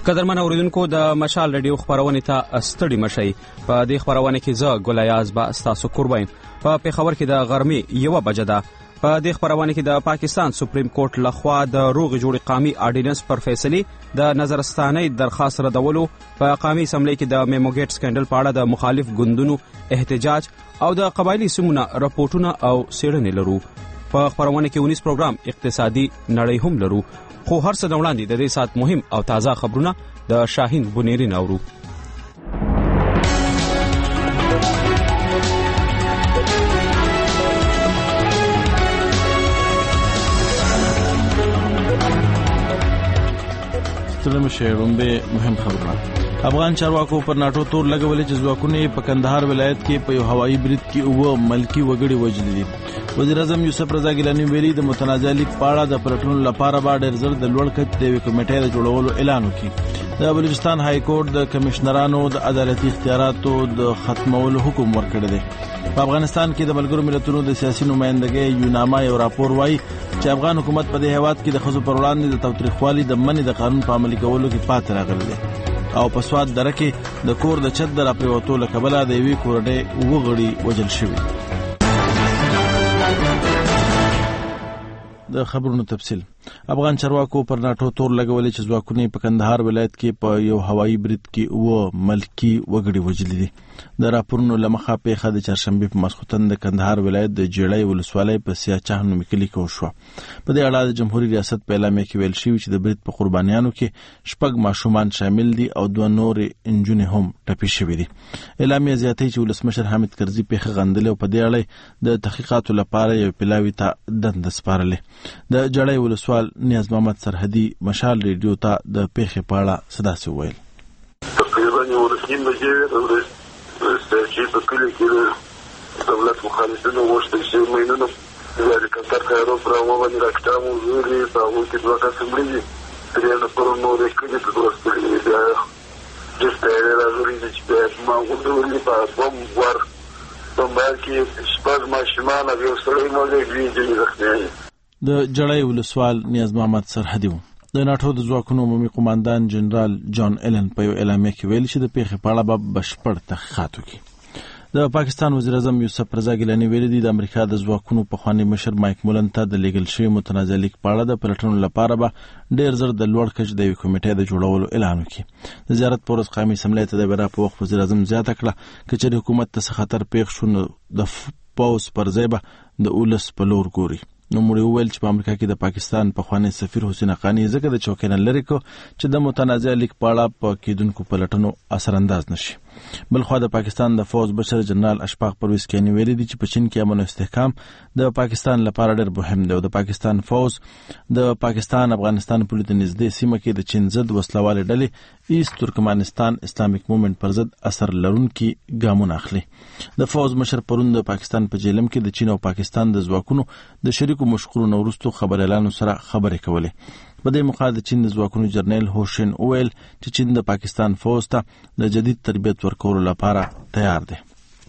قدرمن اوریدونکو د مشال رادیو خبرونه ته ستړي مشي. په دې خبرونه کې زه ګلیاز با تاسو قربایم. په پیښور کې د غرمې 1 بجه ده. په دې خبرونه کې د پاکستان سپریم کورټ لخوا د روغ جوړ قامي اډیننس پر فیصله د نظرستانۍ درخواست ردولو په قامي اسمبلی کې د میموګیټ سکندل په اړه د مخالف ګوندونو احتجاج او د قبایلی سیمونو راپورټونه او سیړنې لرو. په خبرونه کې 19 پروګرام اقتصادي نړۍ هم لرو. خو هر څه د وړاندې د دې سات مهم او تازه خبرونه د شاهین بنيري نورو. ستړي مشه مهم خبرونه. افغان چارواکو پر ناټو تور لګولې چې ځواکونه په کندهار ولایت کې په یو هوایي برید کې او ملکی وګړي وژل دي. وزیر اعظم یوسف رضا ګیلانی ویلي د متنازع لیک پاړه د پرټون لپاره به ډېر زر د لوړ کچ د کمیټې د جوړولو اعلان وکړي. د بلوچستان های کورټ د کمشنرانو د عدالتي اختیاراتو د ختمولو حکم ورکړی دی. په افغانستان کې د ملګرو ملتونو د سیاسي نمائندګۍ یوناما یو راپور وایي چې افغان حکومت په دې هیواد کې د ښځو پر وړاندې د تاوتریخوالي د منې د قانون په عملي کولو کې پاتې راغلی دی. او په سواد دره کې د کور د چت د راپریوتو له کبله د یوې کورنۍ وغړي وژل شوي. د خبرونو تفصیل. افغان چارواکو پر ناټو تور لګولې چې ځواکونه په کندهار ولایت کې په یو هوایي برید کې ملکی وګړي وژل دي. د راپورونو لمخه پیښه د چهارشنبه په ماسخوتن د کندهار ولایت د جړۍ ولسوالۍ په سیاچاه نومي کلي کې وشوه. په دې اړه د جمهوریت ریاست په اعلامیه کې ویل شوی چې د برید په قربانیانو کې 6 ماشومان شامل دي او 2 نور انجونې هم ټپي شوي دي. اعلامیه زیاتوي چې ولسمشر حامد کرزي پیښه غندلې او په دې اړه د تحقیقاتو لپاره یو پلاوی ته دنده سپارلې. د جړۍ ولسوال نیاز محمد سرحدي مشال ریډیو ته د پیښې په اړه صداسي ویل. تقریبا یو رسمي مجلس چې په کلی کې دولت مخالفینو وشته چې مینونو د کتر کارو پر باندې راکټامو زوري په هغه کې دوه کسان دي چې د پرونو د کلی په ورستلې دا د ستاره راځي چې ما وګورم په بم ور بمبار کې شپږ ماشومان او یو سړی موږ دې ځخنه. د جړۍ ولسوال نیاز محمد سرحدي و. د ناټو د ځواکونو عمومي قوماندان جنرال جان ایلن په یو اعلامیه کې ویل چې د پیښې په اړه به بشپړ تحقیقات وکړي. د پاکستان وزیر اعظم یوسف رضا ګیلانی ویلي دي د امریکا د ځواکونو پخوانی مشر مایک مولن ته د لیګل شوی متنازع لیک په اړه د پلټنو لپاره به ډېر زر د لوړ کچ د کمیټې د جوړولو اعلان وکړي. د زیارت پر ورځ قومي اسمبلی ته د بیرا په وخت وزیر اعظم زیاته کړه چې حکومت ته خطر پیښ شو نو د پاوس پر ځای به د اولس په لور ګوري. نو موږ ویل چې په امریکا کې د پاکستان پخوانی سفیر حسین حقانی ځکه د چوکۍ نه لري کو چې د متنازع لیک په اړه په کېدونکو پلټنو اثر انداز نشي. بلخو د پاکستان د فوج بشر جنرال اشفاق پرویز کینی ویلي دي چې په چین کې امن او استحکام د پاکستان لپاره ډېر مهم دی او د پاکستان فوج د پاکستان افغانستان په لور نږدې سیمه کې د چین ضد وسلواله ډلې ایست ترکمنستان اسلامیک موومېنټ پر ضد اثر لرونکي ګامونه اخلي. د فوج مشر پرون د پاکستان په جیلم کې د چین او پاکستان د ځواکونو د شریکو مشغولو وروسته خبريالانو سره خبرې کولې. په دې موخه د چین د ځواکونو جنرال هوشین اویل چې چین د پاکستان فوج ته د جدید تربیت ورکولو لپاره تیار دی.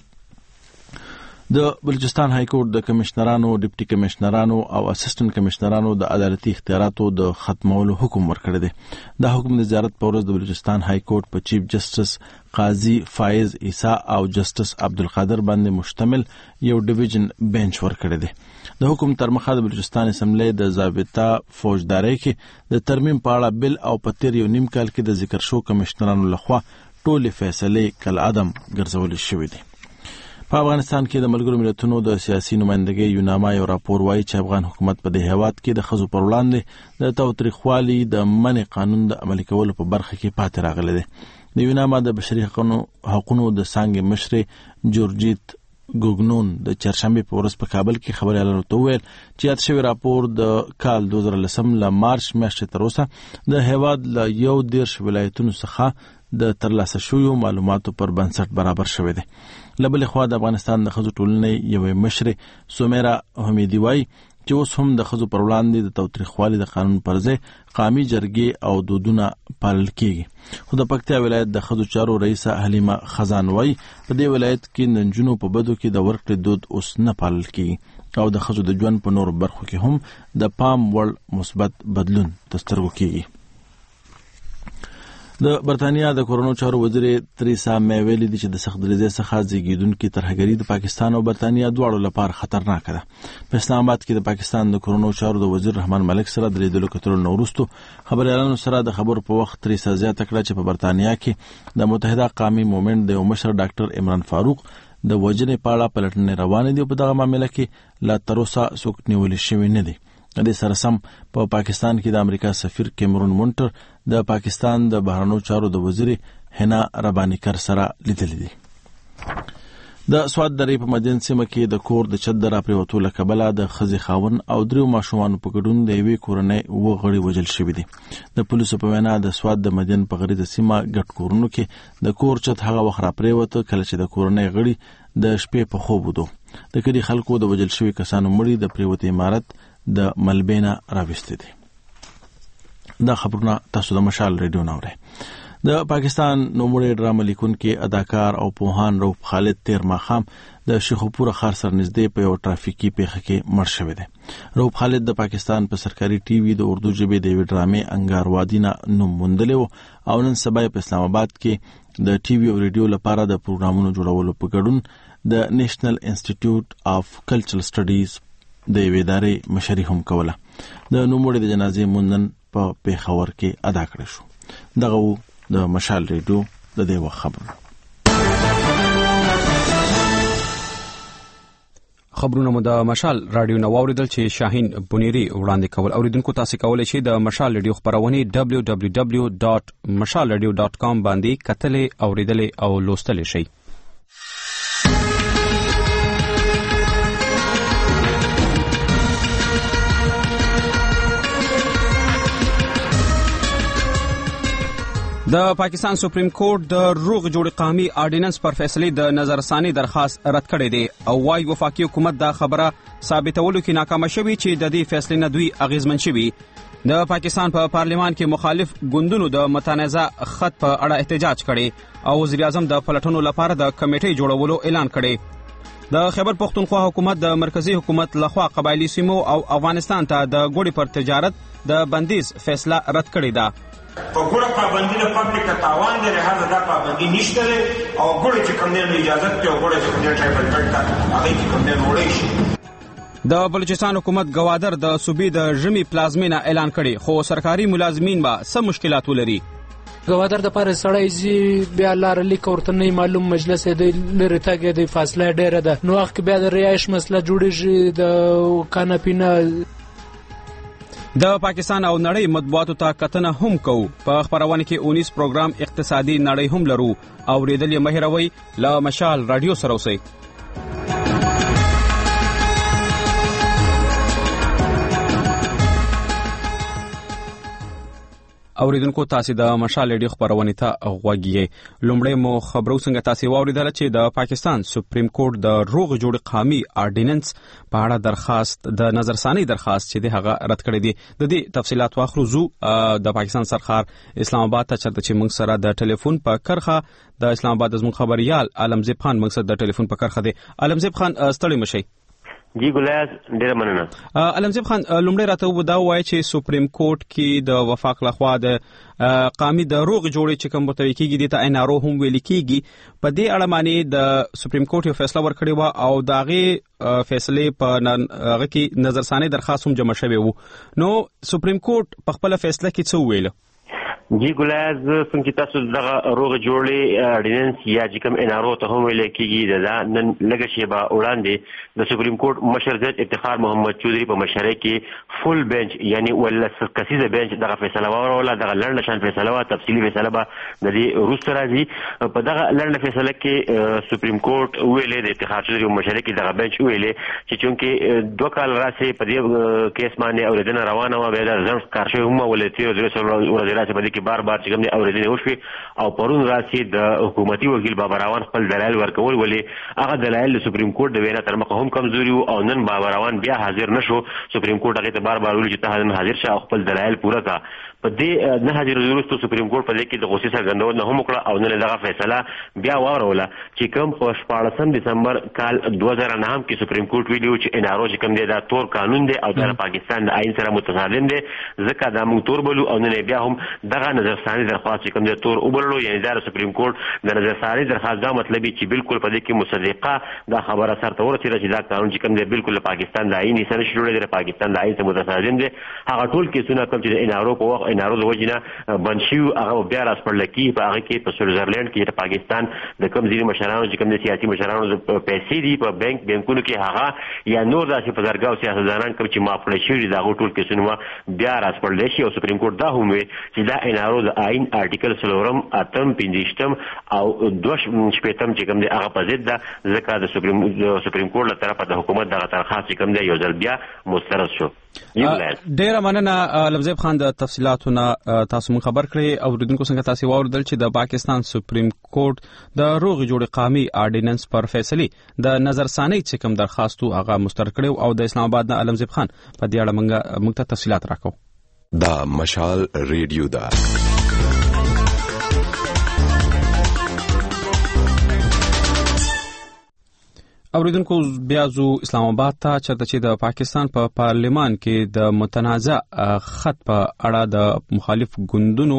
د بلوچستان های کورټ د کمشنرانو، ډیپټي کمشنرانو او اسسټنټ کمشنرانو د عدالتي اختیاراتو د ختمولو حکم ورکړی دی. دا حکم د زیارت په ورځ د بلوچستان های کورټ په چیف جسټس قاضي فایز عیسی او جسټس عبدالقادر باندې مشتمل یو ډیویژن بنچ ورکړی دی. د حکم تر مخه د بلوچستان اسمبلی د ضابطه فوجدارۍ کې د ترمیم په اړه بل او په تیر یو نیم کال کې د ذکر شو کمشنرانو لخوا ټولې فیصلې کالعدم ګرځول شوې دي. په افغانستان کې د ملګرو ملتونو د سیاسي نمائندګۍ یوناما یو راپور وایي چې افغان حکومت په دې هیواد کې د ښځو پر وړاندې د تاوتریخوالي د منې قانون د عملي کولو په برخه کې پاتې راغلی دی. د یوناما د بشري حقوقو د څانګې مشرې جورجیت ګوګنون د چهارشنبه په ورځ په کابل کې خبريالانو ته وویل چې یاد شوی راپور د کال 2010 ل مارچ میاشتې تر اوسه د هیواد له 11 ولایتونو څخه د ترلاسه شویو معلوماتو پر بنسټ برابر شوی دی. لبل خوا د افغانستان د ښځو ټولنې یوې مشرې سومیرا حمیدي وایي چې اوس هم د ښځو پر وړاندې د تاوتریخوالي د قانون پر ځای قومي جرګې او دودونه پالل کیږي. خو د پکتیا ولایت د ښځو چارو رئیسه حلیمه خزان وایي په دې ولایت کې د نجونو په بدو کې د ورکړې دود اوس نه پالل کیږي او د ښځو د ژوند په نورو برخو کې هم د پام وړ مثبت بدلون تر سترګو کیږي. د برتانیا د کورونو چارو وزیر تریسا مې ویلي دي چې د سخت دریځۍ څخه زیږیدونکې ترهګري د پاکستان او برتانیا دواړو لپاره خطرناک ده. په اسلام آباد کې د پاکستان د کورونو چارو د وزیر رحمان ملک سره د لیدلو کتلو نه وروسته خبريالانو سره د خبرو په وخت تریسا زیاته کړه چې په برتانیا کې د متحده قومي مومنت د یو مشر ډاکټر عمران فاروق د وژنې په اړه پلټنې روانې دي. په دغه معاملې کې لا تر اوسه څوک نیول شوی نه دي. د سره سم په پاکستان کې د امریکا سفیر کیمرون مونټر د پاکستان د بهرنیو چارو د وزیر هنا ربانیکر سره لیدل دي. د سواد درې په مدین سیمه کې د کور د چت د راپریوتو له کبله د ښځې خاوند او دریو ماشومانو په ګډون د یوې کورنۍ اووه غړي وژل شوي دي. د پولیسو په وینا د سواد د مدین په غریزه سیمه ګډ کورونو کې د کور چت هغه وخت راپریوته کله چې د کورنۍ غړي د شپې په خوب ودو. د کلي خلکو د وژل شوي کسانو مړي د پریوتې عمارت د ملبینا راوستي دي. دا خبرونه تاسو د مشال ریډیو ناوړئ. د پاکستان نوموړی ډرامه لیکونکي اداکار او پوهان رؤف خالد تیر ماښام د شیخوپور ښار سره نږدې په یو ټرافیکي پیښه کې مړ شوی دی. رؤف خالد د پاکستان په سرکاري ټي وي د اردو ژبې د یوې ډرامې انګار وادي نه نوم موندلی و او نن سبا په اسلام آباد کې د ټي وي او ریډیو لپاره د پروګرامونو جوړولو په ګډون د نیشنل انسټیټیوټ اف کلچرل سټډیز د یوې ادارې مشري هم کوله. د نوموړي د جنازې مونځ په پیښور کې ادا کړی شو. دغه د مشال ریډیو د دې وخت خبرونه مو د مشال رادیو نو اوریدل چې شاهین بنيري وړاندې کول. اوریدونکو تاسو کولای شئ د مشال ریډیو خبرونه www.mashalradio.com باندې کتلې اوریدلې او لوستلې شئ. د پاکستان سپریم کورټ د روغ جوړ قومي آرډیننس پر فیصله د نظرثاني درخواست رد کړی دی او وايي وفاقي حکومت دا خبره ثابتولو کې ناکام شوی چې د دې فیصلې نه دوی اغیزمن شوی. د پاکستان په پارلیمان کې مخالف ګوندونو د متنازع خط په اړه احتجاج کړي او وزیر اعظم د پلټنو لپاره د کمیټې جوړولو اعلان کړي. د خیبر پختونخوا حکومت د مرکزی حکومت لخوا قبایلی سیمو او افغانستان ته د ګوډي پر تجارت د بندیز فیصله رد کړی ده. په ګوړه پابندي له پبلک تاوان دی، لهدا دا پابندي نشته او ګوړه چې کوم نه اجازه ته ګوړه چې کوم نه ټایپل کړه هغه چې کوم نه وړي شي. د بلوچستان حکومت گوادر د صوبې د ژمي پلازمینه اعلان کړي خو سرکاري ملازمین به سم مشکلات ولري. گوادر د پاره سړی زی بیا لار لیک ورته نه معلوم مجلس دی لری تاګه دی فاصله ډیره ده. نو وخت بیا د رهائش مسله جوړیږي د کاناپینا. د پاکستان او نړۍ مطبوعاتو ته کتنه هم کوو. په خبرونه کې 19 پروګرام اقتصادي نړۍ هم لرو او ریډل یې مهروي له مشال رادیو سره اوسئ. اوریدونکو تاسو د مشال ریډیو خبرونه ته غوږی. لومړی مو خبرو څنګه تاسو واوریدل چې د پاکستان سپریم کورټ د روغ جوړ قومي آرډیننس په اړه درخواست د نظرثاني درخواست چې هغه رد کړی دی. د دې تفصيلات واخلو زو د پاکستان سرخار اسلام آباد ته چرته چې موږ سره د ټلیفون په کرخه د اسلام آباد زموږ خبريال علمزیب خان موږ سره د ټلیفون په کرخه دی. علمزیب خان ستړي مشي. جی ګلیاز ډیر مننه. علمزیب خان لومړی راته ودا وایي چې سپریم کورټ کې د وفاق لخوا د قومي د روغ جوړې چې کوم متوي کېږي د انارو هم ویل کېږي. په دې اړه باندې د سپریم کورټ یو فیصله ورکړی و او داغه فیصله په هغه کې نظرثاني درخواست هم جمع شوی وو. نو سپریم کورټ په خپل فیصله کې څه ویل؟ جی ګلیاز څنګه تاسو دغه روغ جوړې اډیننس یا چې کوم انارو ته هم ویل کېږي دا نن لږ شی به وړاندې د سپریم کورټ مشر جج افتخار محمد چودري په مشرۍ کې فل بنچ یعنی ولس کسیزه بنچ دغه فیصله وروله. دغه لړنه شان فیصله وا تفصیلی فیصله به د دې روس راځي. په دغه لړنه فیصله کې سپریم کورټ ویلې د افتخار چودري په مشرۍ کې دغه بنچ ویلې چې چونکې 2 کال راځي په دې کیس باندې اوریدنه روانه و به د ځم کارشوي هم ولې 13 ورځې راځي په دې بار بار چې کوم دی اوریدنه وشوي او پرون راسي د حکومتي وکیل بابا راوان خپل دلایل ورکول ولې هغه دلایل سپریم کورټ د وینا تر مخه هم کمزوري او نن بابا راوان بیا حاضر نشو. سپریم کورټ هغه ته بار بار ویل چې ته حاضر شه او خپل دلایل پوره کا. په دې نه هجر وروسته سپریم کورټ په دې کې د غوسې څرګندونه هم وکړه او نن دغه فیصله بیا واوروله چې کوم په 14 دسمبر کال 2009 کې سپریم کورټ ویلو چې انارو چې کوم دی دا تور قانون دی او د پاکستان د آئین سره متصادم دی ځکه دا موږ تور بولو او نن بیا هم دغه نظرثاني درخواست چې کوم دی تور وبللو یعنی دا سپریم کورټ د نظرثاني درخواست دا مطلب چې بالکل په دې کې مصدقه دا خبره سره ورته چې دا قانون چې کوم دی بالکل پاکستان د آئین سره جوړ دی پاکستان د آئین سره متصادم دی هغه ټول کیسونه کوم چې انارو په وخت انارو د وجنه بنشي هغه بیا راسپړل کی په هغه کې په سویټزرلند کې د پاکستان د کوم ځینې مشرانو چې کوم د سیاسي مشرانو پیسې دي په بانکونو کې هغه یا نور داسې په درګاو سیاستدانان کوم چې معاف کړي شوي دا ټول کیسونه بیا راسپړل شي او سپریم کورټ دا هم وی چې دا انارو د آئین آرټیکل 3 اتم 15 او 2 شپږم چې کوم دی هغه په ضد ده ځکه د سپریم کورټ له طرفه د حکومت دغه درخواست کوم دی یو ځل بیا مسترد شو. ډیره مننه لمزیب خان د تفصیلاتونه تاسو مون خبر کړی او ردونکو څنګه تاسو واوردل چې د پاکستان سپریم کورټ د روغ جوړ قامي آرډیننس پر فیصله د نظرثاني چې کوم درخواستو هغه مسترد کړو او د اسلام آباد نه لمزیب خان په دې اړه موږ ته تفصیلات راکو. دا مشال ریډیو دا اوریدونکو بیا زو اسلام آباد ته چرته چې د پاکستان په پارلیمان کې د متنازع خط په اړه د مخالف ګوندونو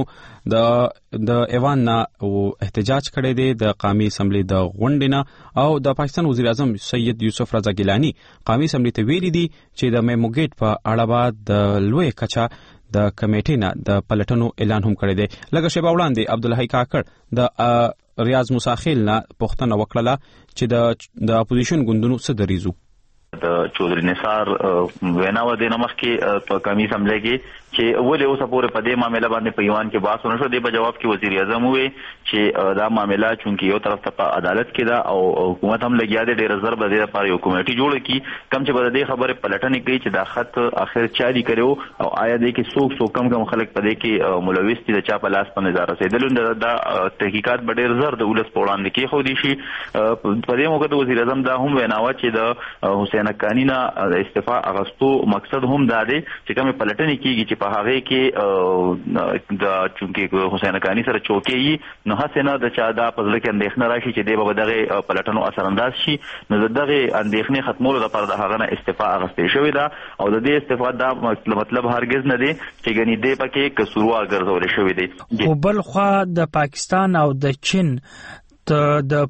د ایوان نه احتجاج کړی دی د قومي اسمبلی د غونډې نه او د پاکستان وزیر اعظم سید یوسف رضا ګیلانی قومي اسمبلی ته ویلي دي چې د میموګیټ په اړه بعد د لوی کچا د کمیټې نه د پلټنو اعلان هم کړی دی. لکه شیبه وړاندې عبدالحی کاکړ د ریاض موساخیل نه پوښتنه وکړه چې د اپوزیشن ګوندونو څه دریزو. د چودري نثار وینا و د نمخ کې په قومي اسمبلی کې چې ولې اوس پورې په دې معاملې باندې په ایوان کې بحث ونه شو. د جواب کې وزیر اعظم وی چې دا معاملې چونکی یو طرف ته په عدالت کې دا او حکومت هم لګیا دی ډېر زر به د لپاره یو کمیټي جوړ کی کم چې به د خبره پلټنې کوي چې دا خط اخر چاري کړو او آیا د کې څوک کم خلک په دې کې ملوث دي د چا په لاس په نظر رسیدل دا تحقیقات به ډېر زر د ولس په وړاندې کې خو دي شي. په دې موقع د وزیر اعظم دا هم وینا و چې د حسین حقانی نه د استعفا اغستو مقصد هم دا دی چې کوم پلټنې کیږي چې په هغه کې د چونکی حسین حقانی سره چوکي نو حسنه د چا دا په ځل کې اندېښنه راشي چې دی به دغه پلټنو اثر انداز شي نو دغه اندېښنې ختمولو لپاره د هغه نه استعفا اغستې شوې ده او د دې استعفا دا مطلب هرگز نه دی چې ګنې دی پکې قصوروار ګرځول شوی دی. خو بل خو د پاکستان او د چین د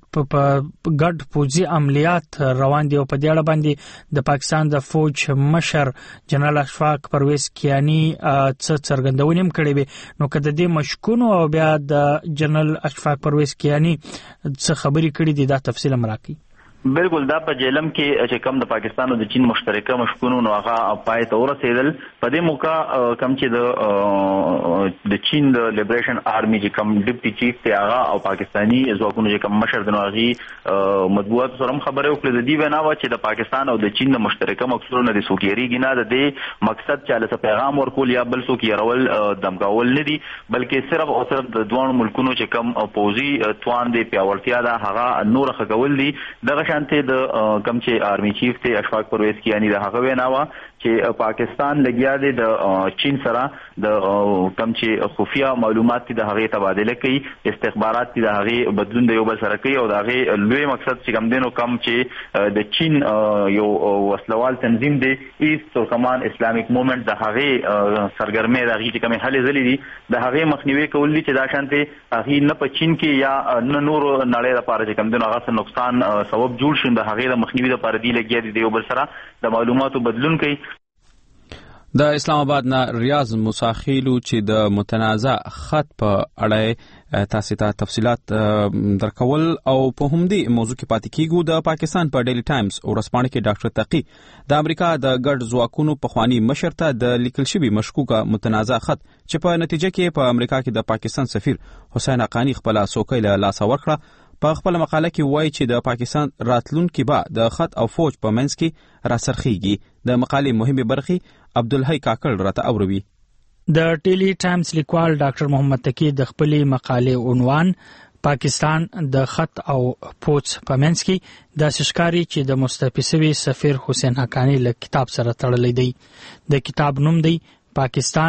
ګډ پوځي عملیات روان دي او په دې اړه باندې د پاکستان د فوج مشر جنرال اشفاق پرویز کیانی څه څرګندونې هم کړې وي نو کله د مشکونو او بیا د جنرال اشفاق پرویز کیانی څه خبرې کړې دي دا تفصیل مرکي. بالکل دا په جیلم کې چې کم د پاکستان او د چین مشترکه مشکونو نو هغه پای ته ورسېدل. په دې موقع کم چې د چین د لیبریشن آرمي چې کم ډیپټي چیف ته هغه او پاکستانی ځواکونو چې کم مشر د نوغي مطبوعات سره خبره وکړه د دې وینا و چې د پاکستان او د چین د مشترکه مقصدونو د سوکيري نه د دې مقصد چې له پیغام ورکول یا بل څوک يرول دمګاول نه دي بلکې صرف او صرف د دوه ملکونو چې کم پوزي توان دي پیاوړتیا دا هغه نور خګول دي. دغه شانته د کم چې آرمي چیف ته اشفاق پرویز کیانی د هغه وینا و چې پاکستان لګیا دی د چین سره د کم چې خفیه معلومات د هغه تبادله کوي استخبارات د هغه بدلون د یو بل سره کوي او د هغه لوی مقصد چې کم دینو کم چې د چین یو وسلوال تنظیم دی ایست ترکمان اسلامیک موومېنټ د هغه سرګرمي د هغه چې کوم حل زلي دي د هغه مخنیوي کول دي چې دا شانته هغه نه په چین کې یا نه نور نړۍ لپاره چې کم دینو هغه نقصان سبب جوړ شي د هغه د مخنیوي لپاره دی لګیا دي یو بل سره د معلوماتو بدلون کوي. د اسلام آباد نه ریاض موساخیلو چې د متنازع خط په اړه تاسو ته تفصيلات درکول او په همدې موضوع کې پاتې کیږو. د پاکستان په ډیلی ټایمز ورسپانه کې ډاکټر تقی د امریکا د ګډ ځواکونو په خواني مشر ته د لیکل شوی مشکوکه متنازع خط چې په نتیجه کې په امریکا کې د پاکستان سفیر حسین حقانی خپل سوکۍ له لاس ورکړه. په خپل مقاله کې وایي چې د پاکستان راتلونکي به د خط او فوج په منځ کې راسرخیږي. د مقالې مهمه برخه عبدالحی کاکړ راته اوروي. د ډیلی ټایمز لیکوال ډاکټر محمد تقی د خپل مقالې عنوان پاکستان د خط او فوج په منځ کې د شکاري چې د مستفیسوي سفیر حسین حقانی له کتاب سره تړلې دی. د کتاب نوم دی پاکستان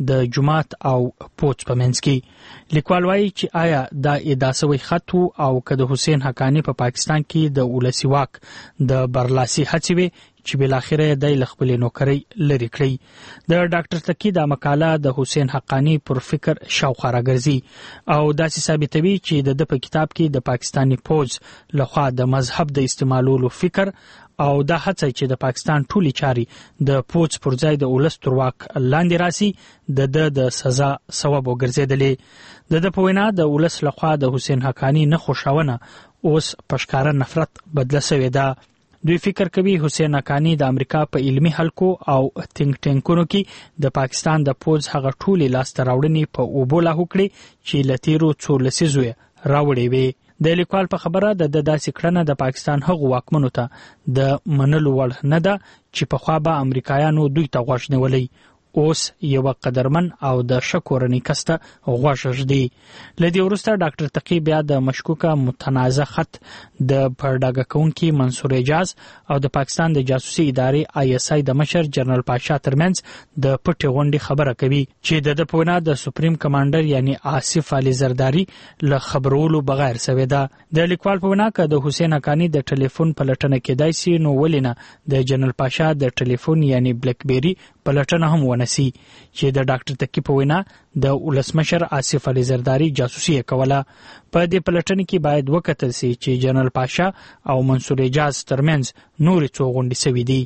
د جماعت او پوڅ په منځ کې. لیکوال وایي چې آیا دا ادعا شوی خط او که د حسین حقانی په پاکستان کې د ولسی واک د برلاسي هڅې وي چې بلاخره د خپل نوکری لري کړی. د ډاکټر تقی دا مقاله د حسین حقانی پر فکر شاوخوا راګرځي او داسې ثابتوي چې د په کتاب کې د پاکستانی پوز لخوا د مذهب د استعمالولو فکر او دا هڅه چې د پاکستان ټولي چاري د پوز پر ځای د ولس تر واک لاندې راسي د سزا سبب وګرځیدلې. د په وینا د ولس لخوا د حسین حقانی نه خوشاونه اوس پښکارا نفرت بدله شوې ده. دوی فکر کوي حسین حقانی د امریکا په علمي حلقو او تینک ټینکونو کې د پاکستان د پوز هغه ټولي لاسته راوړنې په اوبو لاهو کړي چې لتیرو څو لسیزو راوړې وي. د لیکوال په خبره د داسې کړنه د پاکستان هغو واکمنو ته د منلو وړ نه ده چې پخوا به امریکایانو دوی ته غوږ نیولی. اوس یو قدرمن او د شکورنی کسته غوښ ژدي. لدی ورسته ډاکټر تقی بیا د مشکوکه متنازع خط د پرداګه کونکي منصور اجاز او د پاکستان د جاسوسي ادارې آی اس آی د مشر جنرال پاشا ترمنځ د پټي غونډې خبره کوي چې د پونا د سپریم کمانډر یعنی آصف علي زرداری له خبرولو بغیر سوي ده. د لیکوال په وینا کې د حسین حقانی د ټلیفون پلټنه کېدای سي نو ولینه د جنرال پاشا د ټلیفون یعنی بلیک بیری پلټنه هم ونسی چې د ډاکټر تقی په وینا د ولسمشر آصف علي زرداری جاسوسي کوله. په دې پلټنه کې باید وکتل سي چې جنرال پاشا او منصور اجاز ترمنځ نور څو غونډې سوي دي.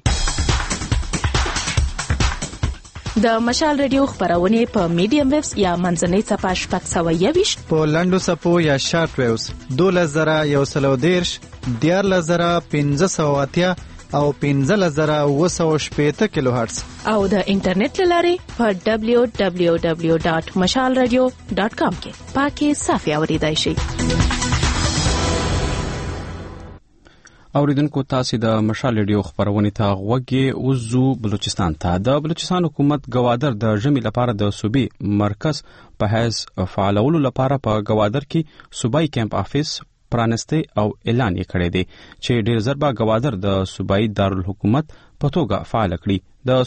د مشال ریډیو خبرونه په میډیم ویوز یا منځنۍ صفحه شپږ سوه یویش په لنډو صفحو یا شارټ ویوز 12130 14580 او 15780 کیلو هرتز او د انټرنیټ لارې په www.mashalradio.com کې پاکي صافي اوریدای شي. اوریدونکو تاسو د مشال ریډیو خبرونه ته غوږی اوزو بلوچستان ته. د بلوچستان حکومت گوادر د ژمي لپاره د صوبې مرکز په حیث فعالولو لپاره په گوادر کې صوبایي کیمپ افیس پرانسته او اعلان یې کړی دی چې ډیر زربا گوادر د صوبایي دارالحکومت په توګه فعال کړي. د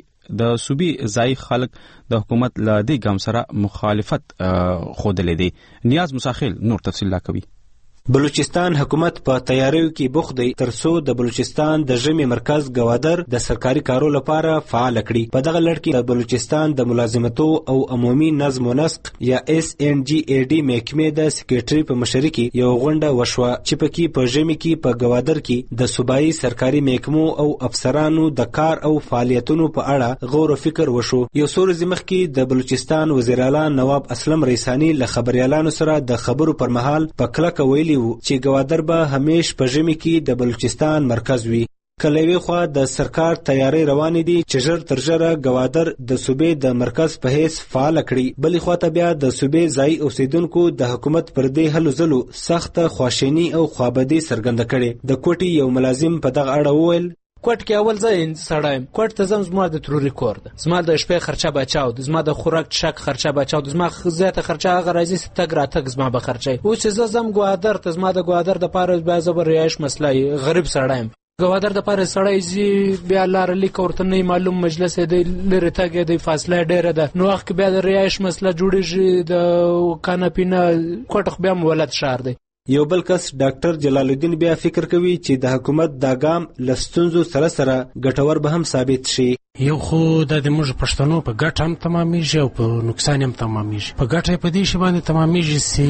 صوبې ځای خلک د حکومت له دې ګام سره مخالفت خوده لیدي. نیاز مساخیل نور تفصیل لا کوي. بلوچستان حکومت په تیاریو کې بوخت دی ترڅو د بلوچستان د ژمي مرکز گوادر د سرکاري کارو لپاره فعال کړي. په دغه لړ کې د بلوچستان د ملازمتو او عمومي نظم و نسق یا SNGAD محکمې د سکریټري په مشرۍ کې یو غونډه وشوه چې پکې په ژمي کې په گوادر کې د صوبایي سرکاري محکمو او افسرانو د کار او فعالیتونو په اړه غور او فکر وشو. یو څو ورځې مخکې د بلوچستان وزیر اعلی نواب اسلم ریسانی له خبريالانو سره د خبرو پر مهال په کلکه ویلي چې گوادر به همیش په ژمي کې د بلوچستان مرکز وي. کله خو د سرکار تیاری روانې دي چې ژر تر ژره گوادر د صوبې د مرکز په حیث فعال کړي. بلې خو ته بیا د صوبې ځای اوسیدونکو د حکومت پر دې هلو ځلو سخت خواشینی او خوابدي څرګنده کړي. د کوټي یو ملازم په دغه اړه وویل کوټ کې اول ځای سړایم کوټ ته زما د تروري کور ده زما د شپې خرچه بچاو زما د خوراک شک خرچه بچاو زما زیاته خرچه هغه راځي تګ راتګ زما به خرچه او چې زم گوادر ته زما د گوادر د پاره به زبر ریاش مسله غریب سړایم گوادر د پاره سړی زی بیا لار لیک ورته نه معلوم مجلس دی لری تګ دی فاصله ډیره ده نو وخت بیا د ریاش مسله جوړیږي د کاناپینا کوټ بیا مولد شهر دی. یو بل کس ډاکټر جلال الدین بیا فکر کوي چې د حکومت دا ګام لستونزو سره ګټور به هم ثابت شي. یو خو د موږ پښتنو په ګټه هم تمامېږي او په نقصان هم تمامېږي. په ګټه په دې شی باندې تمامېږي چې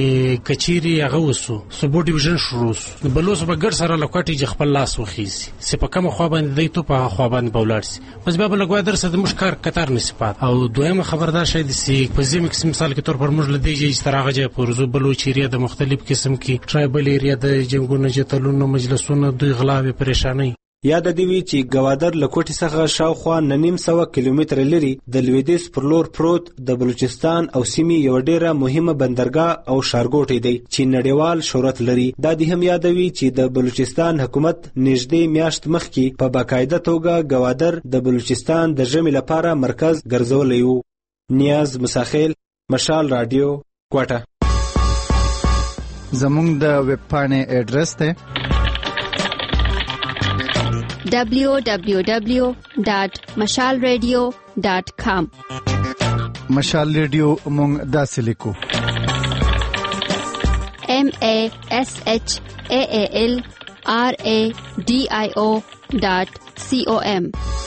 کچيري هغه وسو سبو ډیویژن شروع د بلوس په ګټ سره لکوټي ج خپل لاس وخیسي چې په کوم خو باندې دی ته په خو باندې بولارسي بس بیا بل غوادر سره د مشکار قطار نسبات او دویمه خبردار شې د سی په زمي کې مثال کې تور پر موږ لدی چې استراغه پرزو بلوچیریا د مختلف قسم کې ټرایبل ایریا د جنگونو جتلونو مجلسونو دوی غلاوي پریشانی. یاد دی وی چې گوادر لکوټي څخه شاوخوا 900 کیلومتر لري د لویدیس پر لور پروت د بلوچستان او سیمې یو ډیره مهمه بندرګاه او ښارګوټی دی چې نړیوال شهرت لري. دا دی هم یادوي چې د بلوچستان حکومت نږدې میاشت مخکې په باقاعده توګه گوادر د بلوچستان د ژمي لپاره مرکز ګرځولی و. نیاز مساخیل مشال رادیو کوټه. زمونږ د ویب پاڼې اډرس ته www.mashalradio.com مشال ریډیو مونږ داسې لیکو MASHALRADIO.com.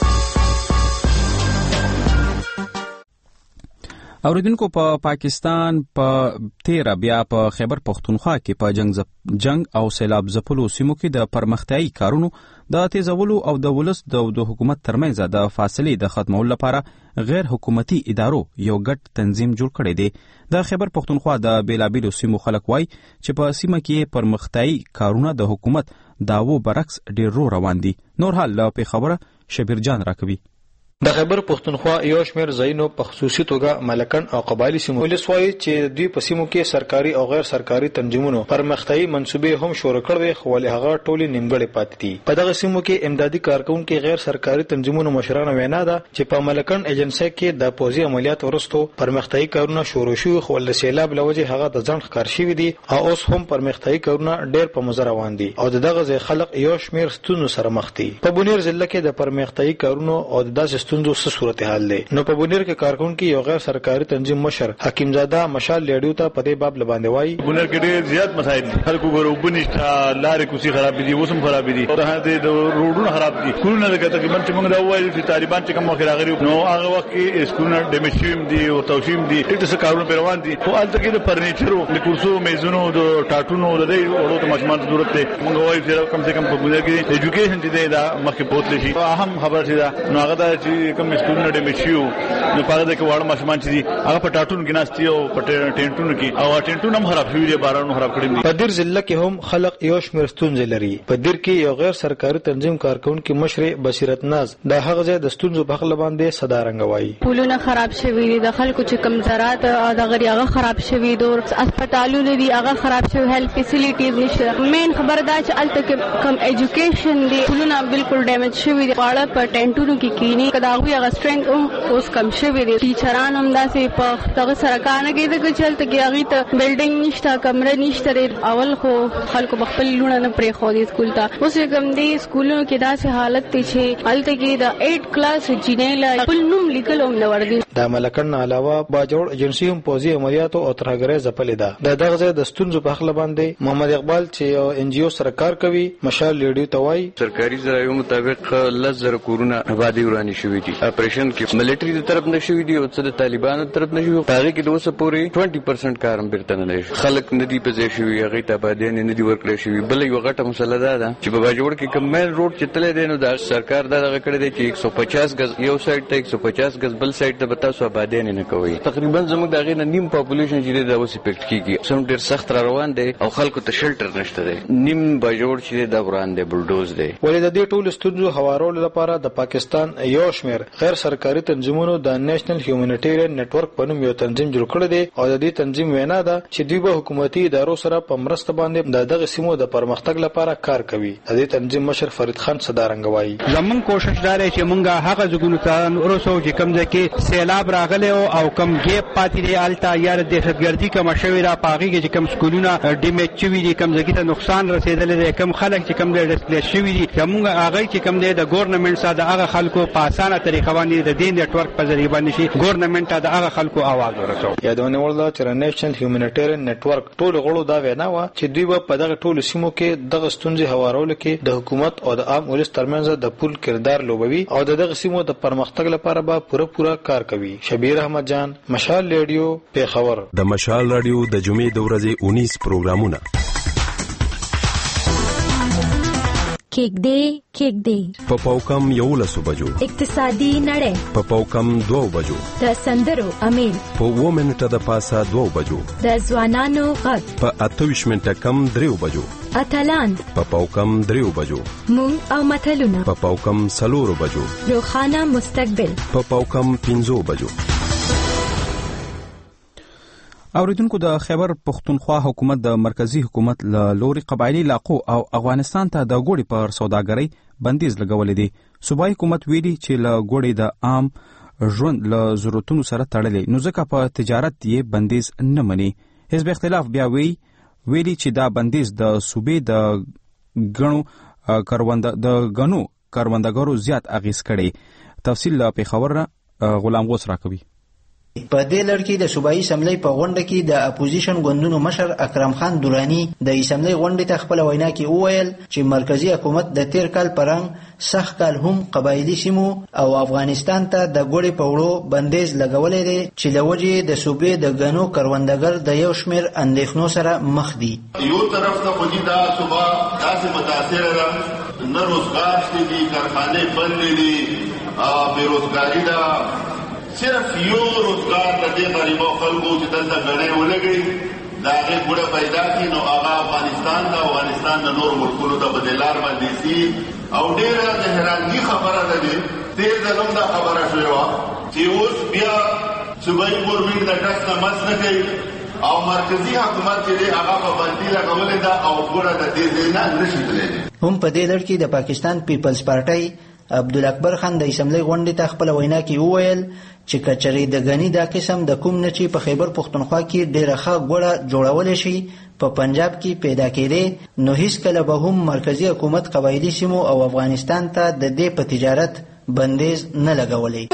اوریدونکو په پاکستان په 13 بیا په خیبر پختونخوا کې په جنگ او سیلاب ځپلو سیمو کې د پرمختیايي کارونو د تیزولو او د ولس د حکومت ترمنځ د فاصلې د ختمولو لپاره غیر حکومتي ادارو یو ګډ تنظیم جوړ کړی دی. د خیبر پختونخوا د بیلابیلو سیمو خلک وایي چې په سیمه کې پرمختیايي کارونه د حکومت داوو برعکس ډیر روان دي. نور حال له خبره شبیر جان راکوي. د خیبر پختونخوا یو شمېر ځایونو په خصوصي توګه ملکن او قبایلی سیمو پولیس وایي چې دوی په سیمو کې سرکاري او غیر سرکاري تنظیمونو پرمختیايي منصوبې هم شروع کړې خو ولې هغه ټولې نیمګړې پاتې دي. په دغه سیمو کې امدادي کارکونکو غیر سرکاري تنظیمونو مشرانو وینا ده چې په ملکن ایجنسی کې د پوځي عملیات وروسته پرمختیايي کارونه شروع شوي خو ول سیلاب لوجه هغه د ځنډ ښکار شوي دي او اوس هم پرمختیايي کارونه ډېر په مزه روان دي او دغه ځای خلک یو شمېر ستونزو سره مخ دي. په بونیر ضلع کې د پرمختیايي کارونو او داسې ستونزو څه صورت حال دی. نو په بونیر کې کارکونکو یو غیر سرکاري تنظیم مشر حکیم زاده مشال ریډیو ته په دې باب لباندې وایي بونیر کې ډېر زیات مسایل دي. خلکو ګورو بنشته لارې کوڅې خراب دي وسم خراب دي او د روډونو خراب دي. کورونه د تقریبا چې موږ دا وایو چې طالبان چې کوم وخت راغلي نو هغه وخت کې اسکولونه ډیمیشیم دي او توشیم دي ټیټه څه کارونه روان دي. خو البته کې د فرنیچرو د کرسو میزونو د ټاټونو د دې وړو ته ماشومان ضرورت دی. موږ وایو چې کم سے کم په بونیر کې ایجوکیشن دي دا مخکې بوتل شي. اهم خبر چې دا نو هغه دا چې کوم اسکولونه ډیمیشیو نو پاره د کوړو ماشومان چې هغه په ټاټونو کې ناشتي او په ټینټونو کې او ټینټونو هم خراب شوي دي بارانو خراب کړی دي. په دیر ضلع کې هم خلک یو شمېر ستونزې لري. په دیر کې یو غیر سرکاري تنظیم کارکونکو مشر بصیرت ناز د هغه ځای د ستونزو په خله باندې صدارنګ وایي پولونه خراب شوي دي د خلکو چې کم زراعت د غریغه خراب شوي دي هسپتالونه دي هغه خراب شوي هیلث فیسیلیټیز نشته. مین خبر دا چې الته کم ایجوکیشن دي پولونه بالکل ډیمیج شوي دي واړه په ټینټونو کې کینی کداغوی هغه سټرنګ اوس کم شوي دي. ټیچران هم داسې په دغه سره کار نه کوي ځکه چې هلته کې هغې ته بلډینګ نشته کمره نشته. اول خو خلکو په خپل لوڼه نه پرېښودي سکول ته. اوس کوم دی سکولونو کې داسې حالت دی چې هلته کې د 8 کلاس جینۍ له خپل نوم لیکل هم نه ورځي. د ملکن علاوه باجوړ ایجنسی هم پوځي عملیاتو او ترهګرۍ ځپلې ده. د دغه ځای د ستونزو په خله باندې محمد اقبال چې یو NGO سره کار کوي مشال ریډیو ته وایي سرکاري ذرایعو مطابق 10,000 کورونه آبادی ورانی شوې دي. اپریشن کې ملټری د طرف نشوي دي او څه د طالبانو طرف نشوي. هغه کې د اوسه پورې 20% کار هم بیرته نه لري. خلک ندي په ځای شوي هغه ته آبادی نه دي ورکړي شوي. بل یو غټه مسله ده چې په باجوړ کې کمل روډ چې تللی دی نو د سرکار دغه کړی دی چې 150 غز یو سایډ ته 150 غز بل سایډ ته بتا سو آبادی نه کوي. تقریبا زموږ دغه نیم پاپولیشن چې د اوس افیکټ کیږي سم ډیر سخت روان دی او خلکو ته شلټر نشته دی. نیم باجوړ چې د وران دی بلډوز دی. ولې د دې ټول ستونزو هوارولو لپاره د پاکستان یو شمېر غیر سرکاري تنظیمونو د نېشنل هیومانیټیرین نتورک په نوم یو تنظیم جوړ کړی دی او د دې تنظیم وینا ده چې دوی به حکومتي ادارو سره په مرسته باندې دغه سیمو د پرمختګ لپاره کار کوي. د دې تنظیم مشر فرید خان صدارنګ وایي زمون کوشش داري چې مونږه هغه ځګونو ته ورسو چې کم ځکه سیلاب راغلی او کم ګیپ پاتې دی التا یار د دهشتګردي کوم شوی را پاغي چې کم سکولونه ډیمیج شوي دي کم ځکه ته نقصان رسیدلی دی کم خلک چې کم د ډسپلی شوي دي زمونږ هغه چې کم دی د ګورنمنت سره د هغه خلکو په اسانه طریقه باندې د دې نتورک په ذریعہ باندې شي ګورنمنت ته د هغه خلکو आवाज ورسو. یادونه ولدا چې نېشنل هیومانیټیرین نتورک ټول غړو دا وینا و چې دوی په دغه ټولو سیمو کې دغه ستونزې هوارولو کې د حکومت او د عام ولس ترمنځ د پول کردار لوبوي او دغه سیمو د پرمختګ لپاره به پوره کار کوي. شبیر احمد جان مشال ریډیو پیښور. د مشال ریډیو د جمعې د ورځې 19 پروګرامونه کېږدی په پاوکم 11 بجو اقتصادي نړۍ په پاوکم 2 بجو د سندرو امیل په 2 منټه د پاسه 2 بجو د ځوانانو غږ په 28 منټه کم 3 بجو اتلان په پاوکم 3 بجو مونږ او متلونه په پاوکم 4 بجو روخانه مستقبل په پاوکم 5 بجو. اوریدونکو د خیبر پختونخوا حکومت د مرکزی حکومت له لوري قبایلی علاقو او افغانستان ته د ګوړې پر سوداګرۍ بندیز لګولې دي. صوبایي حکومت ویلي چې له ګوړې د عام ژوند له ضرورتونو سره تړلې نو ځکه په تجارت یې بندیز نه مني. حزب اختلاف بیا ویلي چې دا بندیز د صوبې د غنو کروندګرو زیات اغیز کړي. تفصیل له پیښور غلام غوس راکوي. په دې لړ کې د صوبایي اسمبلی په غونډه کې د اپوزیشن ګوندونو مشر اکرم خان دورانی د اسمبلی غونډې ته خپل وینا کې وویل چې مرکزی حکومت د تیر کال پرنګ سخت کال هم قبایلی سیمو او افغانستان ته د ګوړې په وړو بندیز لګولې دی چې له وجې د صوبې د غنو کروندګر د یو شمېر اندېښنو سره مخ دي. یو طرف ته خو دا صوبه داسې متاثره ده، نه روزګار شته دي، کارخانې بندې دي، بېروزګاري ده. صرف یو روزګار د دې غریبو خلکو چې دلته غړې ولګي د هغې ګوړه پیدا کړي، نو هغه افغانستان ته، افغانستان د نورو ملکونو ته به د لار باندې سي. او ډېره د حیرانګي خبره ده چې تېر ځل هم دا خبره شوې وه چې اوس بیا صوبایي ګورمنټ د ټکس نه مس نه کوي او مرکزي حکومت چې دی هغه پابندي لګولې ده او ګوړه د دې ځای نه نشي تللی. هم په دې لړ کې د پاکستان پیپلز پارټۍ عبدالاکبر خان د اسمبلی غونډې ته خپل وینا کې وویل چې کچري د غنی دا قسم د کوم نه چې په خیبر پښتونخوا کې ډېره ښه ګوړه جوړول شي په پنجاب کې پیدا کېده، نو هیڅ کله به هم مرکزی حکومت قبایلی سیمو او افغانستان ته د دې په تجارت بندیز نه لګولې.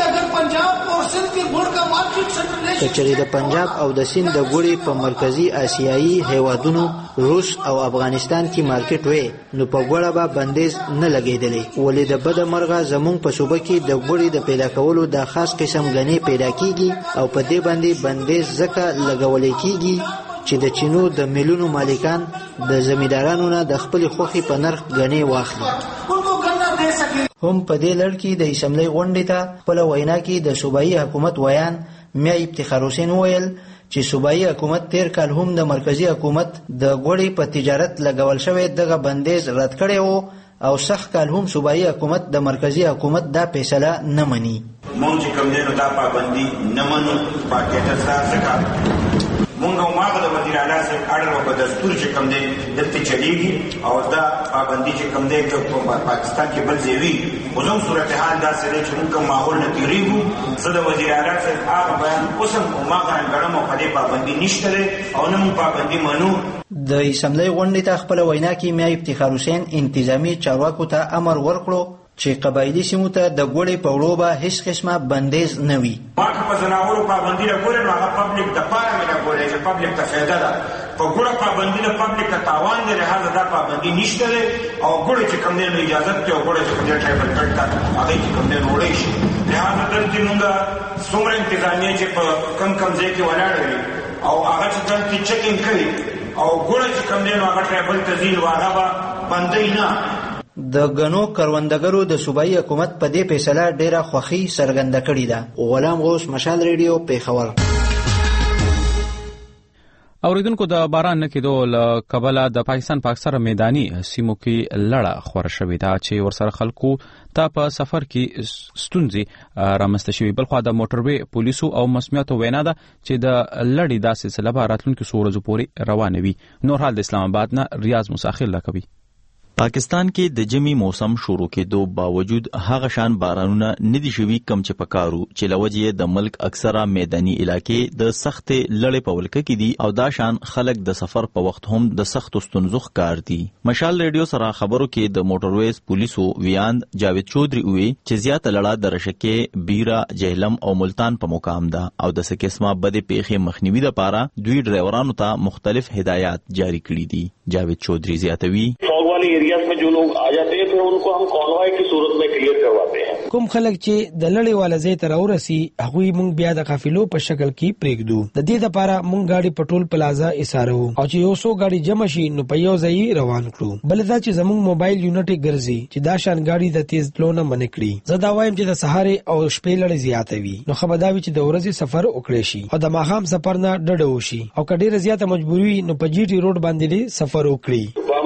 کچري د پنجاب او د سیند د ګوړې په مرکزی آسیایي هیوادونو روس او افغانستان کې مارکیټ وې، نو په ګوړه به بندیز نه لګېدلې. ولې د بده مرغه زمونږ په صوبه کې د ګوړې د پیدا کولو د خاص قسم غني پیدا کیږي او په دې باندې بندیز ځکه لګولې کیږي چې د چینو د میلیونو مالکان د زمیندارانو نه د خپل خوخي په نرخ غني واخلي. هم په دې لړ کې د اسمبلی غونډې ته خپل وینا کې د صوبایي حکومت ویان میا افتخار حسین ویل چې صوبایي حکومت تیر کال هم د مرکزی حکومت د ګوړې په تجارت لګول شوی دغه بندیز رد کړی وو او سخت کال هم صوبایي حکومت د مرکزی حکومت دا فیصله نه مني. مونږ چې کوم دی نو دا پابندي نه منو، پاکستان سره څه مونږ او ماغه د وزیر اعلی صاحب اړه په دستور چې کوم دی دلته چلیږي او دا پابندي چې کوم دی په پاکستان کې بل ځای خو زموږ صورتحال داسې دی چې مونږ ماحول نه تېرېږو. زه د وزیر اعلی صاحب هغه بیان اوس هم ماغه ګڼم او په دې پابندي نشته دی او نه مونږ پابندي منو. د اسمبلی غونډې ته خپل وینا کې میا افتخار حسین انتظامی چارواکو ته امر ورکړو چې قبایلی سیمو ته د ګوړې په وړو به هیڅ قسمه بندیز نه وي. ما که په ځناورو پابندي لګولې نو هغه پبلک دپاره مې لګولې چې پبلک ته فایده ده. په ګوړه پابندي د پبلک ته تاوان دی، لهذا دا پابندي نشته دی او ګوړې چې کوم دی نو اجازت دی او ګوړې چې کوم دی ټرایبل بېلټ ته هغې چې کوم دی نو وړی شي. لهذا دلته مونږ څومره انتظامیه چې په کم کم ځای کې ولاړه وي او هغه چې دلته چیکینګ کوي او ګوړه چې کوم دی نو هغه ټرایبل ته ځي نو هغه به بندۍ نه. د غنو کروندګرو د صوبایي حکومت په دې فیصله ډیره خوښي څرګنده کړې ده. غلام غوث، مشال ریډیو، پیښور. اوریدونکو د باران نه کېدو له کبله د پاکستان په اکثره میداني سیمو کې لړه خوره شوې ده چې ورسره خلکو ته په سفر کې ستونزې رامنځته شوې. بلخوا د موټروي پولیسو او مسمیاتو وینا ده چې د لړۍ دا سلسله به راتلونکو څو ورځو پورې روانه وي. نور حال د اسلام آباد نه ریاض مساخل راکوي. پاکستان کې د جمی موسم شروع کېدو باوجود هغه شان بارانونه ندي شوي کم چې پکارو چې لوجې د ملک اکثره میداني علاقې د سخت لړې په ولکه کې دي او دا شان خلک د سفر په وخت هم د سخت ستونزو ښکار دي. مشال ریډیو سره خبرو کې د موټرویز پولیسو ویاند جاوید چودري وی چې زیات لړا د رشکه بیرا جهلم او ملتان په مقام ده او د څه قسمه بده پیښې مخنیوي لپاره دوی ډرایورانو ته مختلف هدایات جاری کړي دي. جاوید چودري زیاتوي एरियाज में जो लोग आ जाते हैं फिर उनको हम कॉन्वॉय की सूरत में क्लियर करवाते हैं. کوم خلک چې د لړۍ والا ځای ته راورسي هغوی مونږ بیا د قافلو په شکل کې پرېږدو. د دې لپاره مونږ گاډي پټول پلازا ایسارو او چې یو څو گاډي جمع شي نو په یو ځای روان کړو. بل دا چې زمونږ موبایل یونټ ګرځي چې دا شان گاډي د تیز تلو نه منع کړي. زه دا وایم چې د سهار او شپې لړۍ زیاته وي نو خبرداوي چې د ورځې سفر وکړي شي او د ماښام سفر نه ډډه وشي او کډې زیاته مجبوری نو په جی ټي روډ باندې سفر وکړي.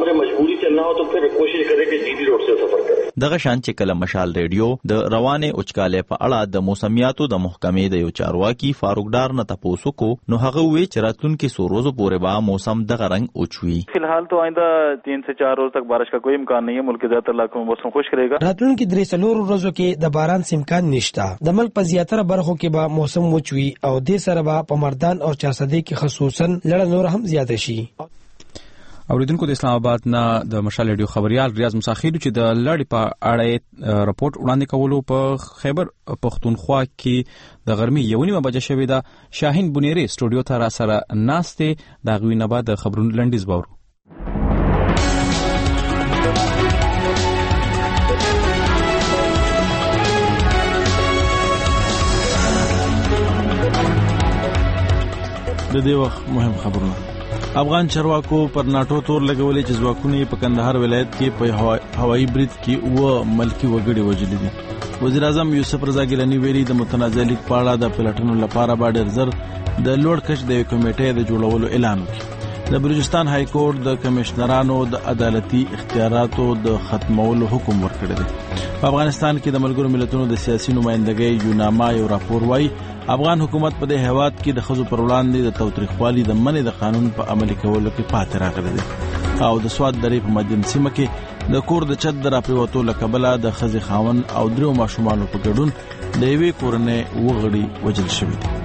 دغه شان چې کله مشال ریډیو د روانه اوچکاله په اړه د موسمیاتو د محکمې د یو چارواکي فاروق ډار نه تاسو کو نو هغه وی چې راتلونکي سو روزو پورې به موسم دغه رنگ اوچوي. फिलहाल तो आइंदा 3 से 4 रोज तक बारिश का कोई इम्कान नहीं है. मुल्क के ज्यादातर इलाकों में मौसम खुश्क रहेगा. راتلونکي 3 ورځو کې د باران امکان نشته. د ملک په زیاتره برخو کې به موسم وچوي او د سره به په مردان او چارسدې کې خصوصا لړ نور هم زیات شي. اوریدونکو د اسلام آباد نه د مشال ریډیو خبريال ریاض مساخیلو چې د لړۍ په اړه راپورټ وړاندې کولو په خیبر پختونخوا کې د غرمې 1:30 بجې شوې ده. شاهین بنيري سټوډیو ته را سره ناشته د غوي نه بعد خبرونو لنډیز باور. د دې وخت مهم خبرونه. افغان چارواکو پر ناټو تور لګولې چې ځواکونه په کندهار ولایت کې په هوایي برید کې و ملکی وګړي وژلي دي. وزیر اعظم یوسف رضا ګیلانی ویلي د متنازع لیک په اړه د پلټنو لپاره به ډېر زر د لوړ کچ د کمیټې د جوړولو اعلان وکړي. د بلوچستان های کورټ د کمشنرانو د عدالتي اختیاراتو د ختمولو حکم ورکړی دی. په افغانستان کې د ملګرو ملتونو د سیاسي نمائندګۍ یوناما یو راپور وايي افغان حکومت په دې هیواد کې د خزو پر وړاندې د توتریخوالي د منې د قانون په عملي کولو کې پاتې راغلی دی او د سواد درې په مدین سیمه کې د کور د چت د راپریوتو له کبله د خزي خاون او درو ماشومانو په ګډون د یوې کورنۍ وغړي وژل شوي دي.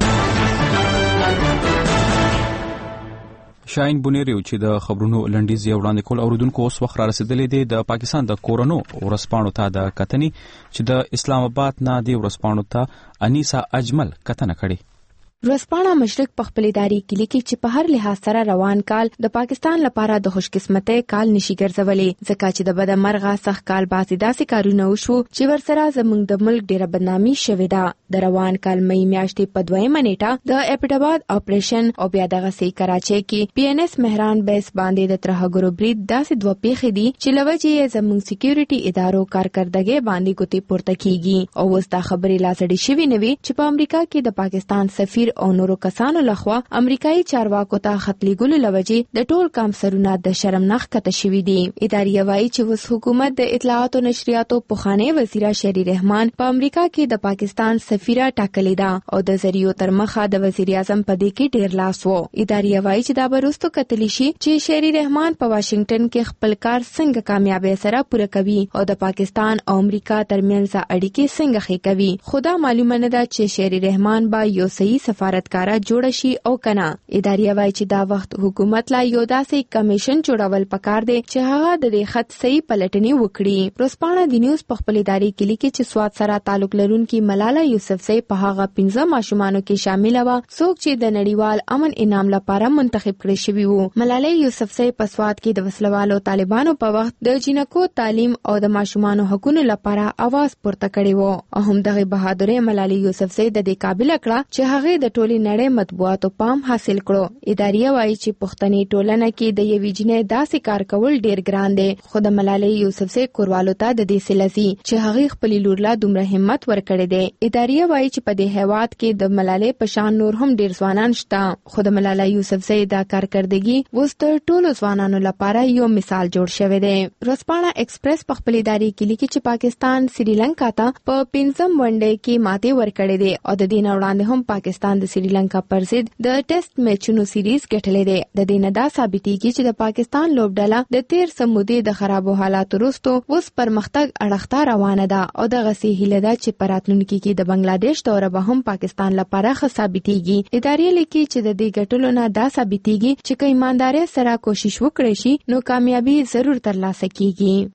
شاهین بنيري چې د خبرونو لنډیز یې وړاندې کول اوریدونکو اوس وخت را رسیدلې دي د پاکستان د کورونو ورسپانو ته د کتنې چې د اسلام آباد نه دی ورسپانو ته انیسا اجمل کتنه کړي. ورځپاڼه مشرق په خپل اداري کې لیکي چې په هر لحاظ سره روان کال د پاکستان لپاره د خوشقسمتۍ کال نشي ګرځولې ځکه چې د بد مرغه سخت کال باسي داسې کارونه وشو چې ورسره زموږ د ملک ډیره بدنامي شوې ده. د روان کال مې میاشتې په 2 نیټه د اپټاباد اپریشن او بیا دغه سي کراچۍ کې پی ان اس مهران بیس باندې د ترهګرو برید داسې دوه پیښې دي چې لوجې زموږ سکیورټي ادارو کارکردګي باندې ګوتې پورته کیږي او اوس دا خبرې لاسړې شوې نوي چې په امریکا کې د پاکستان سفیر او نورو کسانو لخوا امریکایي چارواکو ته خط لیږلو لوجې د ټول کام سرونه د شرمناک کته شوي دي. اداري وایي چې اوس حکومت د اطلاعات او نشریاتو پخوانی وزیر شری رحمان په امریکا کې د پاکستان سفیره ټاکلې ده او د ذریعو تر مخه د وزیر اعظم په دې کې ډیر لاس وو. اداري وایي چې دا برستو کتلی شي چې شری رحمان په واشنگټن کې خپل کار څنګه کامیابی سره پوره کوي او د پاکستان او امریکا ترمنځ اړیکې څنګه ښې کوي. خدا معلومه نه ده چې شری رحمان با یو صحیح سفارتکار جوړ شي او کنه. اداري وایي چې دا وخت حکومت لا یو داسې کمیشن جوړول پکار دی چې هغه د دې خط صحیح پلټنې وکړي. پروسپاڼه د نیوز په خپل اداري کې لیکي چې سواد سره تعلق لرونکي ملاله یوسفزۍ په هغه 15 ماشومانو کې شامل و څوک چې د نړیوال امن انعام لپاره منتخب کړي شوی وو. ملاله یوسفزۍ په سواد کې د وسلوالو طالبانو په وخت د جنکو تعلیم او د ماشومانو حقوقو لپاره आवाज پورته کړی وو او هم دغه بهادرې ملاله یوسفزۍ د دې قابل کړه چې هغه د ټولي نړۍ مطبوعاتو پام حاصل کړو. اداري وایي چې پښتني ټولنه کې د یوې جنې داسې کار کول ډیر ګران دی خو د ملالۍ یوسفزۍ کوروالو ته د دې سلسي چې هغه خپل لورلا دومره همت ورکړي دی. اداري وایي چې په دې هیواد کې د ملالۍ په شان نور هم ډیر ځوانان شته خو د ملالۍ یوسفزۍ دا کارکردګي اوس د ټولو ځوانانو لپاره یو مثال جوړ شوی دی. ورځپاڼه ایکسپریس په خپل اداري کې لیکي چې پاکستان سریلانکا ته په 15 ونډې کې ماتې ورکړې ده او د دې نه وړاندې هم پاکستان د سریلانکا پر ضد د ټیسټ میچونو سیریز ګټلې ده. د دې نه دا ثابتېږي چې د پاکستان لوبډله د تیر سمودي د خرابو حالاتو وروسته اوس پرمختګ اړخته روانه ده او دغه سي هیله ده چې پراتلونکي کې د بنگلاديش دوره به هم پاکستان لپاره ښه ثابتېږي. ادارې لیکي چې د دې ګټلو نه دا ثابتېږي چې که ایمانداري سره کوشش وکړي شي نو کامیابی ضرور ترلاسه کیږي.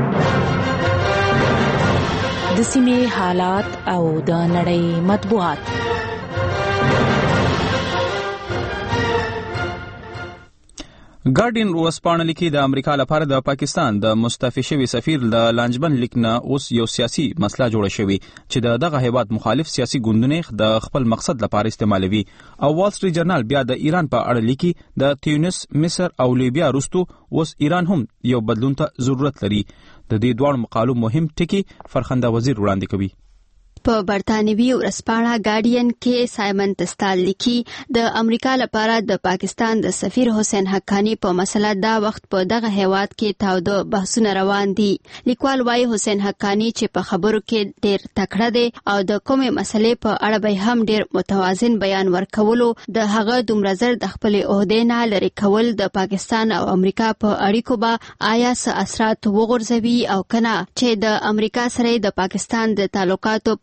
د سیمې حالات او د نړۍ مطبوعات. ګارډین ورځپاڼه لیکي د امریکا لپاره د پاکستان د مستعفي شوي سفیر د لانجمن لیک نه اوس یو سیاسي مسله جوړه شوې چې دغه هیواد مخالف سیاسي ګوندونه د خپل مقصد لپاره استعمالوي. او وال سټریټ جرنال بیا د ایران په اړه لیکي د تیونس، مصر او لیبیا وروسته اوس ایران هم یو بدلون ته ضرورت لري. د دې دوه مقالو مهم ټکي فرخنده وزیر وړاندې کوي. په برتانوي ورځپاڼه ګارډین کې سایمن تستال لیکي د امریکا لپاره د پاکستان د سفیر حسین حقانی په مسله دا وخت په دغه هیواد کې تاوده بحثونه روان دي. لیکوال وايي حسین حقانی چې په خبرو کې ډېر تکړه دی او د کومې مسلې په اړه به هم ډېر متوازن بیان ورکولو د هغه دومره زر د خپل عہدې نه لري کول د پاکستان او امریکا په اړیکو به آیا څه اثرات وغورځوي او کنه چې د امریکا سره د پاکستان د تعلقاتو په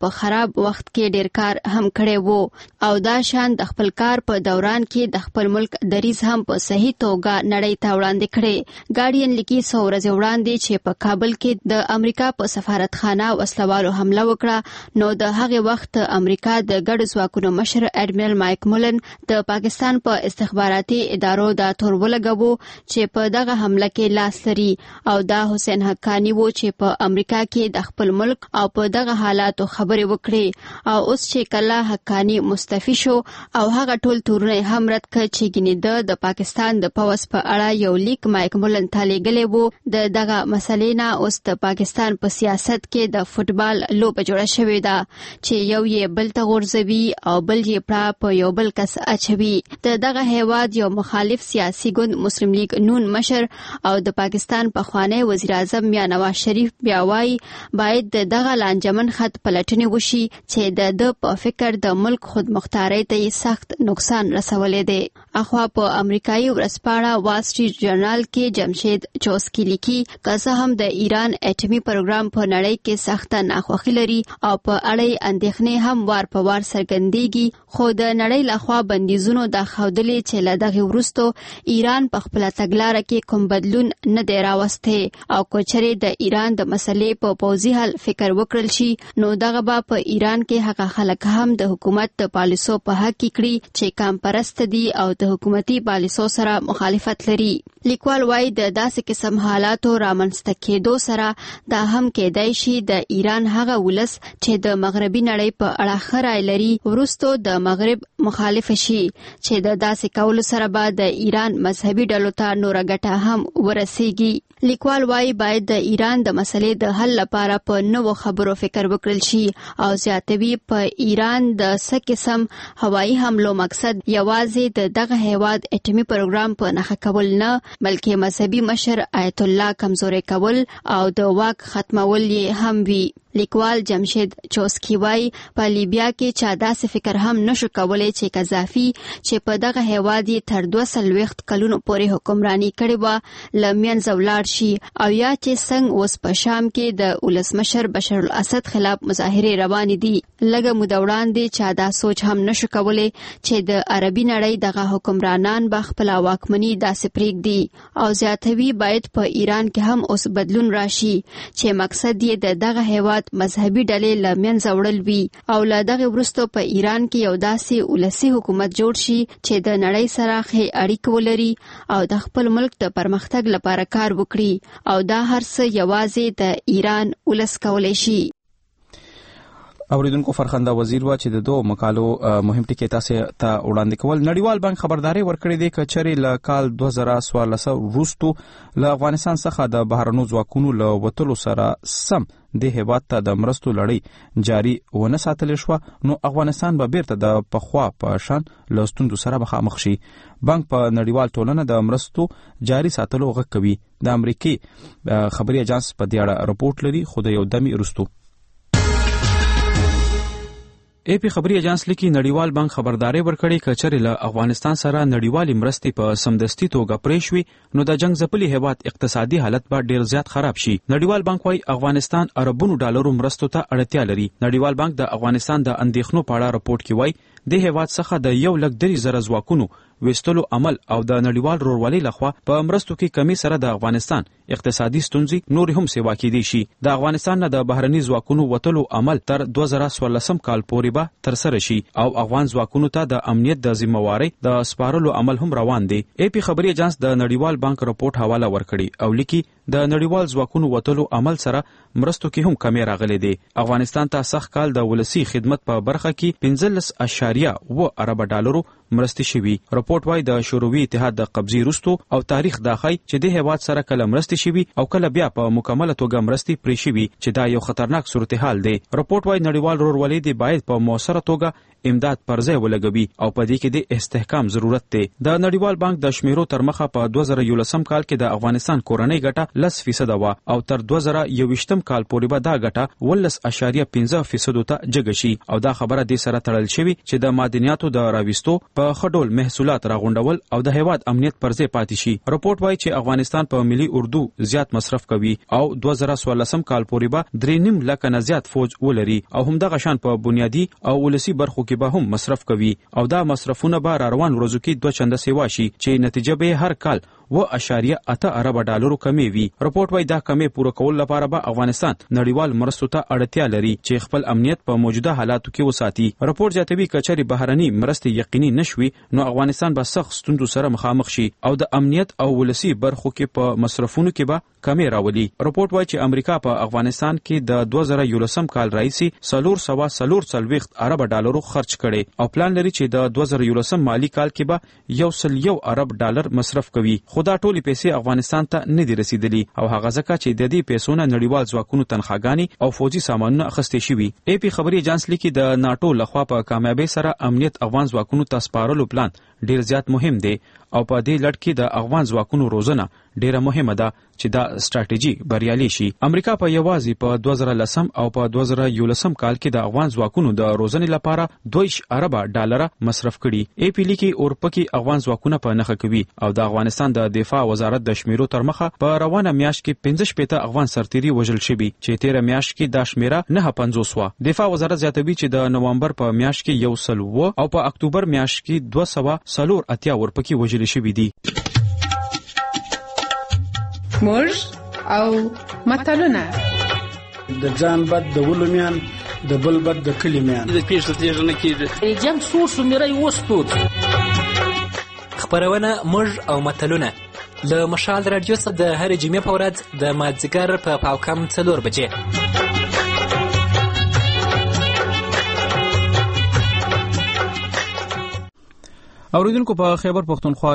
په خراب وخت کې ډیر کار هم کړی وو او دا شان د خپل کار په دوران کې د خپل ملک دریز هم په صحیح توګه نړۍ ته وړاندې کړي. ګارډین لیکي 100 ورځې وړاندې چې په کابل کې د امریکا په سفارتخانه وسلوالو حمله وکړه نو د هغه وخت امریکا د ګډ ځواکونو مشر اډمیرل مایک مولن د پاکستان په استخباراتي ادارو دا تور ولګوو چې په دغه حمله کې لاس لري او دا حسین حقانی وو چې په امریکا کې د خپل ملک او په دغه حالاتو خبرې وکړي او اوس چې کله حقانی مستعفی شو او هغه ټول تورونه هم رد کړ چې ګینه د پاکستان د پوس په اړه یو لیک مایک مولن ته لېږلی وو دغه مسلې نه اوس د پاکستان په سیاست کې د فوټبال لوبه جوړه شوې ده چې یو یې بل ته غورځوي او بل یې پړه په یو بل کس اچوي. دغه هیواد یو مخالف سیاسي ګوند مسلم لیگ نون مشر او د پاکستان پخوانی وزیر اعظم میا نواز شریف بیا وايي باید دغه لانجمن خط پلټنې وشي چې د په فکر د ملک خودمختارۍ ته سخت نقصان رسولې دی. اخوا په امریکایي ورځپاڼه وال سټریټ جرنال کې جمشید چوسکی لیکي که هم د ایران اټومي پروګرام په نړۍ کې سخت ناخوښي لري او په اړه اندېښنې هم وار په وار څرګندېږي خو د نړۍ لخوا بندیزونو د خودلې چې له دغه وروستو ایران په خپل تګلارې کې کوم بدلون نه دی راوستی او کوچري د ایران د مسلې په پوځي حل فکر وکړل شي نو دغه به په ایران کې هغه خلک هم د حکومت د پالیسو په حق کې کړي چې کام پرست دي او د حکومتي پالیسو سره مخالفت لري. لیکوال وايي د داسې قسم حالاتو رامنځته کېدو سره دا هم کېدای شي د ایران هغه ولس چې د مغربي نړۍ په اړه خرای لري ورستو د مغرب مخالف شي چې د داسې کولو سره به د ایران مذهبي ډلو ته نوره ګټه هم ورسیږي. لیکوال وايي باید د ایران د مسلې د حل لپاره په نوو خبرو فکر وکړل شي او زیاتوي په ایران د څه قسم هوایي حملو مقصد یوازې دغه هیواد اټومي پروګرام په نښه کول نه بلکې مذهبي مشر آیت الله کمزوري کول او د واک ختمول یې هم وي. لیکوال جمشید چوسکی وايي په لیبیا کې چا داسې فکر هم نشو کولای چې قذافي چې په دغه هیواد تر 240 کلونو پورې حکمرانی کړې و لمنځه ولاړ شي او یا چې څنګه اوس په شام کې د ولسمشر بشار الاسد خلاف مظاهرې روانې دي. لږه موده وړاندې چا دا سوچ هم نشو کولای چې د عربي نړۍ دغه حکمرانان به خپل واکمني داسې پرېږدي او زیاتوي باید په ایران کې هم اوس بدلون راشي چې مقصد یې دغه هیواد مذهبي ډلې لمنځه وړل وي او له دغه وروسته په ایران کې یو داسې ولسي حکومت جوړ شي چې د نړۍ سره ښې اړیکې ولري او د خپل ملک د پرمختګ لپاره کار وکړي او دا هر څه یوازې د ایران ولس کولی شي. اوریدونکو فرخنده وزیر وا چې د دوه مقالو مهم ټکي تاسو ته وړاندې کول. نړیوال بانک خبرداري ورکړې ده چې چېرې له کال 2014 وروسته له افغانستان څخه د بهرنیو ځواکونو له وټلو سره سم د هیواد ته د مرستو لړۍ جاری ونه ساتل شو نو افغانستان به بیرته د پخوا په شان له ستونزو سره مخامخ شي. بانک په نړیوال ټولنه د مرستو جاری ساتلو غږ کوي. د امریکای خبري اژانس په دې اړه رپورټ لري خو د یو دمي وروسته AP خبري اژانس لیکي نړیوال بانک خبرداري ورکړي چې چېرې له افغانستان سره نړیوالي مرستې په سمدستي توګه پرې شوي نو د جنگ ځپلي هیواد اقتصادي حالت به ډیر زیات خراب شي. نړیوال بانک وايي افغانستان اربونو ډالرو مرستو ته اړتیا لري. نړیوال بانک د افغانستان د اندېښنو په اړه رپورټ کې وايي د هیواد څخه د 1,300,000 ځواکونو وستلو عمل او د نړیوال رورولۍ لخوا په مرستو کې کمی سره د افغانستان اقتصادي ستونزې نور هم سیوا کېدی شي. د افغانستان نه د بهرني ځواکونو وتلو عمل تر 2014 کال پورې به ترسره شي او افغان ځواکونو ته د امنیت د ذمہوارۍ د سپارلو عمل هم روان دی. AP خبري اژانس د نړیوال بانک رپورټ حواله ورکړي او لیکي د نړیوال ځواکونو وتلو عمل سره مرستو کې هم کمی راغلي دی. افغانستان ته سخت کال د ولسی خدمت په برخه کې 15.2 ارب ډالرو مرستې شوي. رپورټ وايي د شوروي اتحاد د قبضې وروسته او تاریخ داخی چې د هیواد سره کله مرستې شوي او کله بیا په مکمله توګه مرستې پرې شوي چې دا یو خطرناک صورتحال دی. رپورټ وايي نړیوال رورولۍ دی باید په موثره توګه امداد پر ځای ولګوي او په دې کې د استحکام ضرورت دی. د نړیوال بانک د شمیرو تر مخه په 2011 کال کې د افغانستان کورنۍ ګټه 10% وه او تر 2021 کال پورې به دا ګټه 18.5% ته جګه شي او دا خبره د سره تړل شوی چې د معدنیاتو د راويستو په خډول محصولات راغونډول او د هیواد امنیت پر ځای پاتې شي. رپورت وایي چې افغانستان په ملي اردو زیات مصرف کوي او 2014 کال پورې به 3.5 لک نه زیات فوج ولري او همدغه شان په بنیادی او ولسی برخو کې به هم مصرف کوي او دا مصرفونه به روان ورځو کې 2 چنده سیوا شي چې نتیجه به هر کال 1.8 ارب ډالرو کمی وي. رپورت وایي دا کمی پوره کول لپاره به افغانستان نړیوال مرستو ته اړتیا لري چې خپل امنیت په موجوده حالاتو کې وساتي. رپورت زیاتوي کچري بهرني مرستې یقیني نشوي نو افغانستان به سخت ستونزو سره مخامخ شي او د امنیت او ولسی برخو کې په مصرفونو کې به کمی راولي. رپورت وایي چې امریکا په افغانستان کې د 2011 کال راهیسې 440 ارب ډالرو خرج کړي او پلان لري چې د 2011 مالی کال کې به 1 ارب ډالر مصرف کوي. خدا ټولې پیسې افغانستان ته نه دي رسیدلي او هغه ځکه چې د دې پیسو نه نړیوال ځواکونو تنخواګانې او فوجي سامانونه اخیستې شوي. اے پی خبري ایجنس لیکي د ناتو لخوا په کامیابی سره امنیت افغان ځواکونو ته سپارلو پلان ډیر زیات مهم دی او په دې لړ کې د افغان ځواکونو روزنه ډیره مهمه ده چې دا ستراتیژي بریالي شي. امریکا په یوازې په 2010 او په 2011 کال کې د افغان ځواکونو د روزنې لپاره 2 ارب ډالر مصرف کړي. اے پی لیکي اورپکي افغان ځواکونه په نخښه کوي او د افغانستان د دفاع وزارت د شمیرو تر مخه په روانه میاشت کې 15 افغان سرتیري وژل شوي چې 13 میاشت کې دا شمیره 950 و. دفاع وزارت زیاتوي چې د نومبر په میاشت کې 100 او په اکتوبر میاشت کې 280 اورپکي وژل شوي دي. موږ او متلونه د ځان بد د ولومیان د بل بد د کلمیان د پیښه تیږه نه کیږي جنگ سور سمری وستود. خبرونه موږ او متلونه له مشال رادیو څخه د هر جمعې په ورځ د مازدیګر په پاوکم 4 بجې. اوریدونکو په خیبر پختونخوا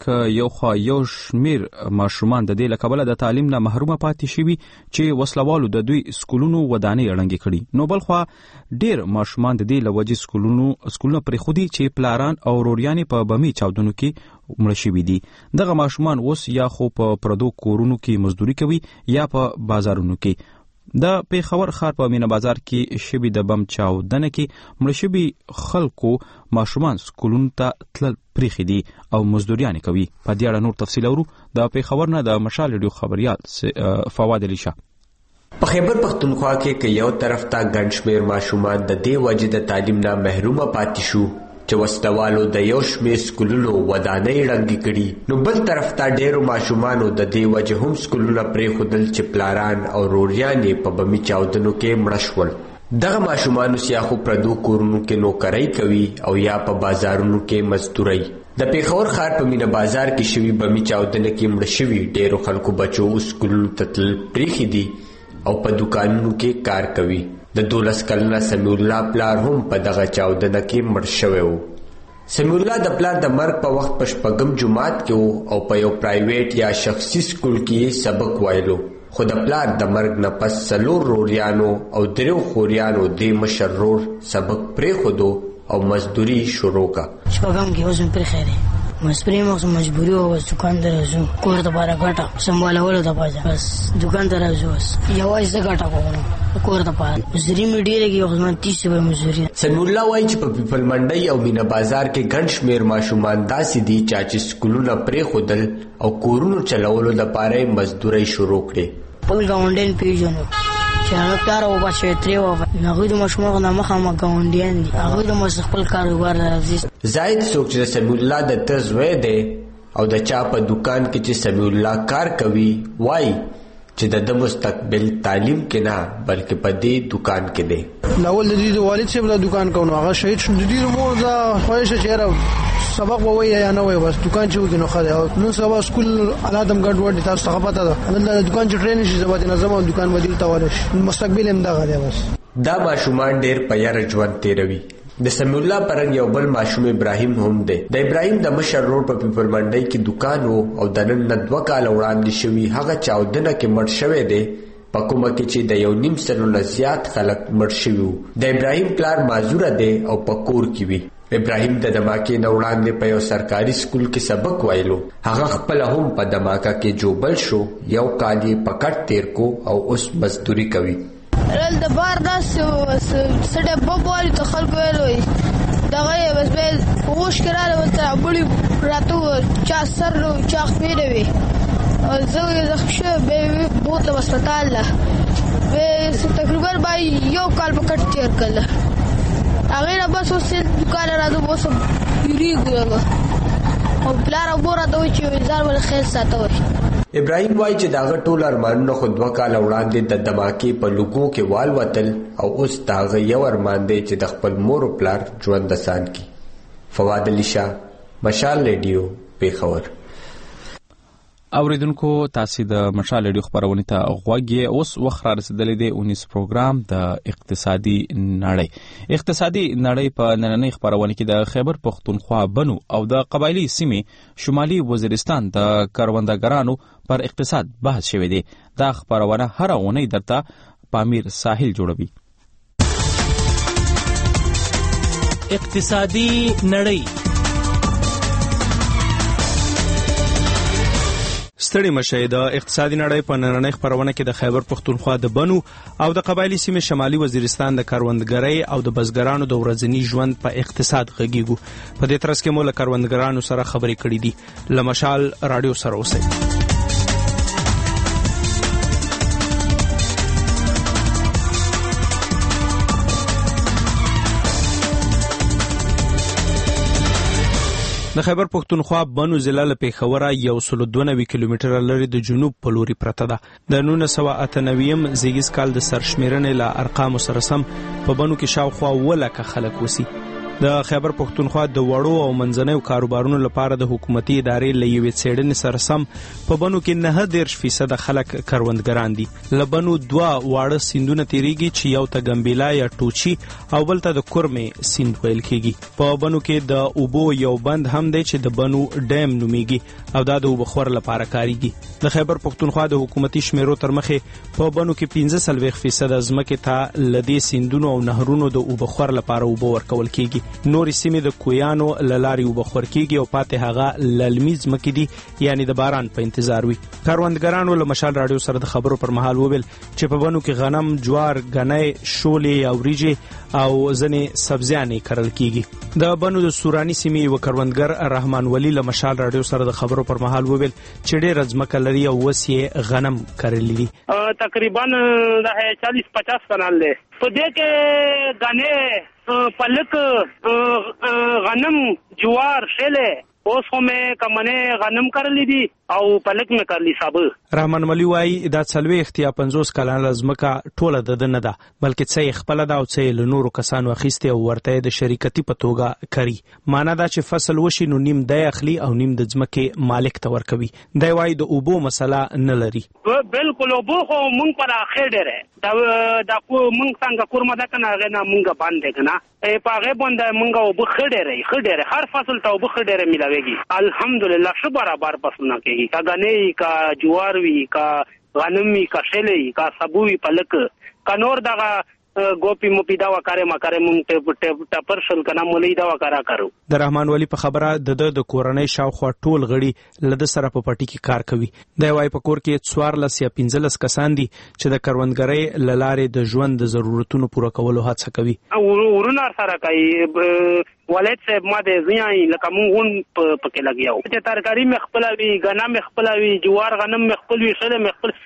کې یو شمیر ماشومان د دې لکبله د تعلیم نه محرومه پاتې شوي چې وسلوالو د دوی سکولونو ودانۍ اړنګې کړي. نو بل خوا ډیر ماشومان د دې لوجې سکولونه پرې خودي چې پلاران او روریانې په بمی چاودنو کې مړه شوي دي. دغه ماشومان اوس یا خو په پردو کورونو کې مزدوري کوي یا په بازارونو کې. د پیښور ښار په مینا بازار کې شبي د بم چاودنه کې مړه شوي خلکو ماشومان سکولونو ته تلل پریښي دي او مزدوریانې کوي. په دې اړه نور تفصیل اورو د پیښور نه د مشال رادیو خبريال فواد علی شاه. په خیبر پختونخوا کې یو طرف ته ګڼ شمېر ماشومان د دې وجې د تعلیم نه محرومه پاتې شو چې وسلوالو د یو شمېر سکولونو ودانۍ ړنګې کړي، نو بل طرف ته ډېرو ماشومانو د دې وجې هم سکولونه پرېښودل چې پلاران او روریان یې په بمي چاودنو کې مړه شول. دغه ماشومانو یا خو پردو کورونو کې نوکرۍ کوي او یا په بازارونو کې مزدورۍ. د پیښور ښار په مینا بازار کې شوي بمي چاودنه کې مړه شوي ډېرو خلکو بچو سکولونو ته تلل پرېښي دي او په دوکانونو کې کار کوي. د 12 کلنه سمیع الله پلار هم په دغه چاودنه کې مړ شوی و. سمیع الله د پلار د مرګ په وخت په 6 جماعت کې و او په یو پرایویټ یا شخصي سکول کې سبق وایلو، خو د پلار د مرګ نه پس 4 روریانو او 3 خوریانو د مشر رور سبق پرېښودو او مزدوري شروع کا. شپږم کې اوس پر خیره مسپری مجبوری و بس دکان ته راځو، کور ته بارا ګټه سمبالولو ته پاجا بس دکان ته راځو، بس یوازې ګټه کوم کور ته پاره مزدوري میډیره کې خدمت 30 روپۍ مزدوري. سمیع الله وایي چې په پیپل منډي او مینا بازار کې ګڼ شمېر ماشومان داسې دي چې سکولونه پرېښودل او کورونو چلولو لپاره مزدوري شروع کړې. خپل ګاونډیان پیژنو چې هغه کار او بچي ترې و هغه د ماشومانو نه مخامخ ګاونډیان دي، هغه د خپل کاروبار راځي. زاید څوک چې سمیع الله د تزوی دی او د چا په دکان کې چې سمیع الله کار کوي وایي چې د مستقبل تعلیم کې نه بلکې په دې دکان کې دی. ناول د دې والد صاحب د دکان کوي هغه شهید شو، د دې مور دا خواهش چې سبق ووایي یا نه وایي، بس دکان چې وګینو خاله او نو سبا سکول علادم ګډ وډ تاسو ته پته ده د دکان چې ټرین شي زبات نظم او دکان بدیل تاول شي مستقبل هم دغه دی. بس دا ماشومان ډېر په یاره ژوند تیروي. د سمیع الله پرنګ یو بل ماشوم ابراهیم هم دی. د ابراهیم د مشر رور په پیپل منډي کې دکان وو او د نن 2 کال وړاندې شوي هغه چاودنه کې مړ شوی دی په کومه کې چې د 1.5 سلو نه زیات خلک مړ شوي وو. د ابراهیم پلار معذوره دی او په کور کې وي. ابراهیم د دماکې نه وړاندې په یو سرکاري سکول کې سبق وایلو، هغه خپل هم په دماکه کې جوبل شو، یو کال یې په کټ تیر کو او اوس مزدوري کوي. رل د بار داس سړه بوبوالي ته خلکو ویلوي دغه بس به وښ کړه ورته بړي راته چا سر چا خپېره وي زه زخم شوم به بوتلم هسپتال له به تقریبا با یو کال په کټ تیر کړل هغه نه بس اوس دکان راځو اوس یریږو او پلار وګوره ته چې ځار ول خیر ساتوي. ابراهیم وای چې داغه ټول ارمانونه خو 2 کال وړاندې د دماکې په لوګو کې والوتل او اوس داغه یو ارمان دی چې د خپل مور او پلار ژوند آسان کړي. فواد علي شاه، مشال ریډیو، پیښور. اوریدونکو تاسو د مشال ریډیو خبرونه ته غوږی اوس وخت را رسیدلې دی 19 پروګرام د اقتصادي نړۍ. اقتصادي نړۍ په نننۍ خبرونه کې د خیبر پختونخوا بنو او د قبایلی سیمې شمالي وزیرستان د کروندګرانو پر اقتصاد بحث شوی دی. دا خبرونه هر اونۍ درته پامیر ساحل جوړوي. اقتصادي نړۍ. ستړي مشه د اقتصادي نړۍ په نننۍ خبرونه کې د خیبر پختونخوا د بنو او د قبایلی سیمې شمالي وزیرستان د کروندګرۍ او د بزګرانو د ورځني ژوند په اقتصاد غږیږو. په دې ترڅ کې مو له کروندګرانو سره خبرې کړې دي. له مشال رادیو سره اوسئ. د خیبر پختونخوا بنو ضلع له پیښوره 192 کیلومتره لري د جنوب په لوري پرته ده. د 1998 زیږیز کال د سرشمیرنې له ارقامو سره سم په بنو کې شاوخوا 1 لک خلک اوسي. د خیبر پختونخوا د وړو او منځنیو کاروبارونو لپاره د حکومتي ادارې له یوې څېړنې سره سم په بنو کې 9% خلک کروندګران دي. له بنو 2 واړه سیندونه تیریږي چې یو ته ګمبیلا یا ټوچی او بل ته د کورمې سیند ویل کیږي. په بنو کې د اوبو یو بند هم دی چې د بنو ډیم نومیږي او دا د اوبو خور لپاره کاریږي. د خیبر پختونخوا د حکومتي شمیرو تر مخې په بنو کې 15% ځمکې ته لدې سیندونو او نهرونو د اوبو خور لپاره اوبو ورکول کیږي. نورې سیمې د کویانو للاري وبخور کیږي او پاتې هغه للمیز مکې دي یعنی د باران په انتظار وي. کاروندګرانو له مشال رادیو سره د خبرو پر مهال وویل چې په بنو کې غنم، جوار، غنۍ، شولې او وریجې او ځنې سبزیانې کرل کیږي. د بنو د سوراني سیمې یو کروندګر رحمان ولی له مشال رادیو سره د خبرو پر مهال وویل چې ډېر ځمکه لري او اوس یې غنم کرلي دي. تقریبا د 40-50 کنال دی. په دې کې غنۍ، پلک، غنم، جوار، شله اوس هم کمنه غنم کرلی دي او پلک مې کرلی صاحب. رحمان ولی وای دا 50 کلان ځمکه ټوله د نه ده بلکې څه خپل ده او څه له نورو کسانو اخیسته او ورته د شریکتي په توګه کوي. معنا دا چې فصل وشي نو نیم د اخلي او نیم د ځمکې مالک ته ورکوي. دا وای د اوبو مسله نه لري. بالکل اوبو خو مونږ پر اخر ډره دا مونږ څنګه کورمه ده کنه غنا مونږ باندې کنه په هغه باندې مونږ اوبو خډره هر فصل ته اوبو خډره ملاويږي. الحمدلله شو برابر فصلونه کوي کا غنۍ کا جوار وی کا غنم وی کا شلې کا سبو وی پلک کا نور دغه ګوپی مو پیدا وکړه مکرې مونږ ته پرشل کنه مولې دا وکړه کارو. د رحمان ولی په خبره د کورنۍ شاوخوا ټول غړي لد سره په پټي کې کار کوي. د وای په کور کې 14 یا 15 کسان دي چې د کروندګرۍ للارې د ژوند د ضرورتونو پوره کولو هڅه کوي. ورونه سره کوي ولید صاحب ما د ځای لکه مونږ پکې لګیاو چې ترکاری مخ خپلوي غنم مخ خپلوي جوار غنم مخ خپلوي شله مخ خپل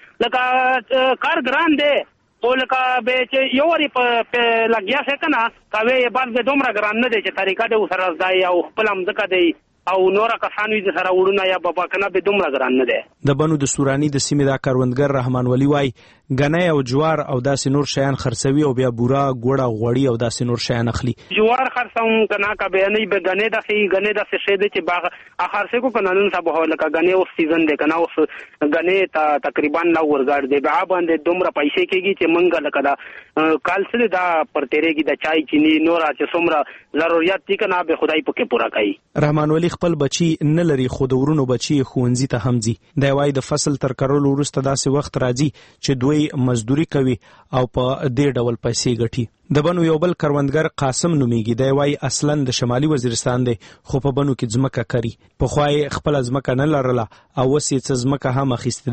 لکه کار ګران دی او لکه به چې یو وری په لګیا څه کنه کوي بعد به دومره ګران نه دی چې طریقه د سره ځای او خپل مزکه دی او نور کسان وي سره وړونه یا بابا کنه به دومره ګران نه دی. د بنو د سوراني د سیمې دا کروندګر رحمان ولی وای غنۍ او جوار او داسې نور شیان خرڅوي او بیا بورا ګوړه غوړی او داسې نور شیان اخلي. جوار خرڅوم کنه کا به نه به غنۍ داسې شی دی چې باغ اخر څه کو کنه نن سبا هو لکه غنۍ او سیزن دی کنه اوس غنۍ ته تقریبا نو ورګړ دی به باندې دومره پیسې کېږي چې منګه لکه دا کال سره دا پر تیرېږي د چای چینی نور چې څومره ضرورت دي کنه به خدای پکې پورا کوي. رحمان ولی خپل بچي نه لري خو د ورونو بچي ښوونځي ته هم ځي. د وای د فصل تر کرلو وروسته داسې وخت راځي چې دوی مزدوري کوي او په دې ډول پیسې ګټي. د بنو یو بل کروندګر قاسم نومیږي. دی وای اصلا د شمالي وزیرستان دی خو په بنو کې ځمکه کوي. په خوای خپل ځمکه نه لرله او وسې ځمکه هم اخیسته ده.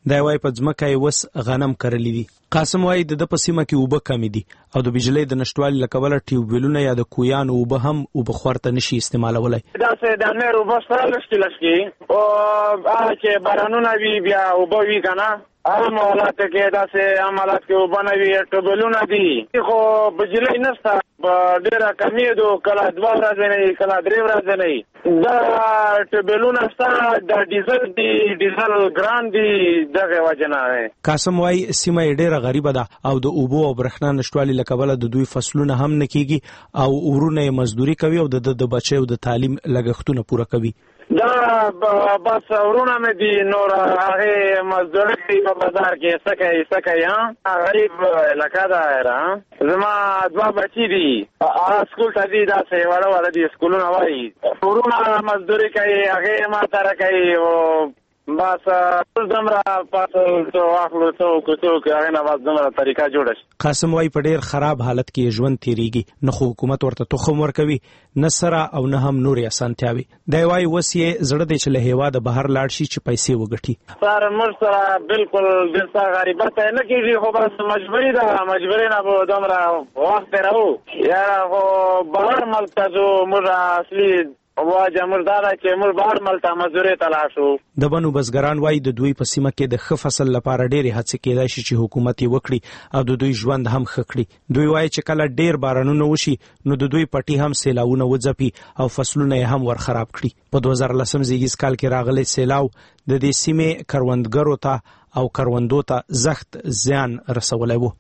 دا وای په ځمکه یې وس غنم کرلې دي. قاسم وای د په سیمه کې اوبه کمی دي او د بجلی د نشټوالي له کبله ټیوبویلونه یا د کویانو اوبه هم اوبه خورته نشي استعمالولی. داسې د مېر اوبه سره لشکي او هغه چې بارانونه وي بیا اوبه وي که نه عام حالاتو کې داسې عام حالات کې اوبه نه وي ټیوبویلونه دي خو بجلی نشته ډېره کمې دو کله 2 ورځې نه وي کله 3 ورځې نه وي دا ټیوبویلونه شته د ډیزل ګران دي دغې وجې نه. قاسم وای سیمه یې ډېره غریبه ده او د اوبو او برېښنا نشتوالي له کبله د دوی فصلونه هم نه کیږي او ورونه یې مزدوري کوي او د بچیو د تعلیم لګښتونه پوره کوي. دا بس ورونه مې دي نور هغې مزدوري کوي په بازار کې څه کوي غریب علاقه ده. زما 2 بچي دي سکول ته دي داسې وړه دي سکولونه وایي ورونه مزدوري کوي هغې ما سره کوي بس زمرا پاسو اخلو څو هغې نه بس زمرا طریقه جوړه شي. قاسم وای په ډېر خراب حالت کې ژوند تیریږي نه خو حکومت ورته تخم ورکوي نه سره او نه هم نورې اسانتیاوې. دی وای اوس یې زړه دی چې له هېواده بهر لاړ شي چې پیسې وګټي. سر موږ سره بالکل دلته غریبت نه کېږي خو بس مجبوري ده مجبوري نه به دومره وخت تېروو یاره خو بهر ملک ته ځو موږ اصلي واجه موږ دا ده چې موږ بهر ملک ته مزدورۍ ته لاړ شو. د بنو بزګران وایي د دوی په سیمه کې د ښه فصل لپاره ډېرې هڅې کېدای شي چې حکومت یې وکړي او د دوی ژوند هم ښه کړي. دوی وایي چې کله ډېر بارانونه وشي نو د دوی پټي هم سیلاونه وځپي او فصلونه یې هم ورخراب کړي. په 2010 زیږیز کال کې راغلی سیلاو د دې سیمې کروندګرو ته او کروندو ته سخت زیان رسولی و.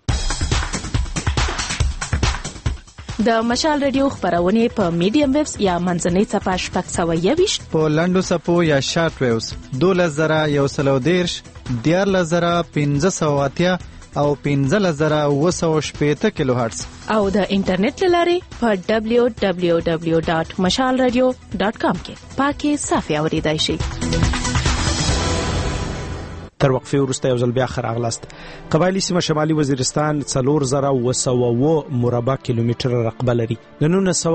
د مشال رادیو خبرونه په میډیم ویوز یا منځنۍ څپه 621 په لنډو څپو یا شارټ ویوز 12110 14580 او 15780 کیلو هرتز او د انټرنیټ لارې په www.mashalradio.com کې پاکي صافي اوریدای شي. تر وقفه وروسته یو ځل بیا راغلاست. قبایلی سیمه شمالي وزیرستان 4000 مربع کیلومتر رقبه لري. د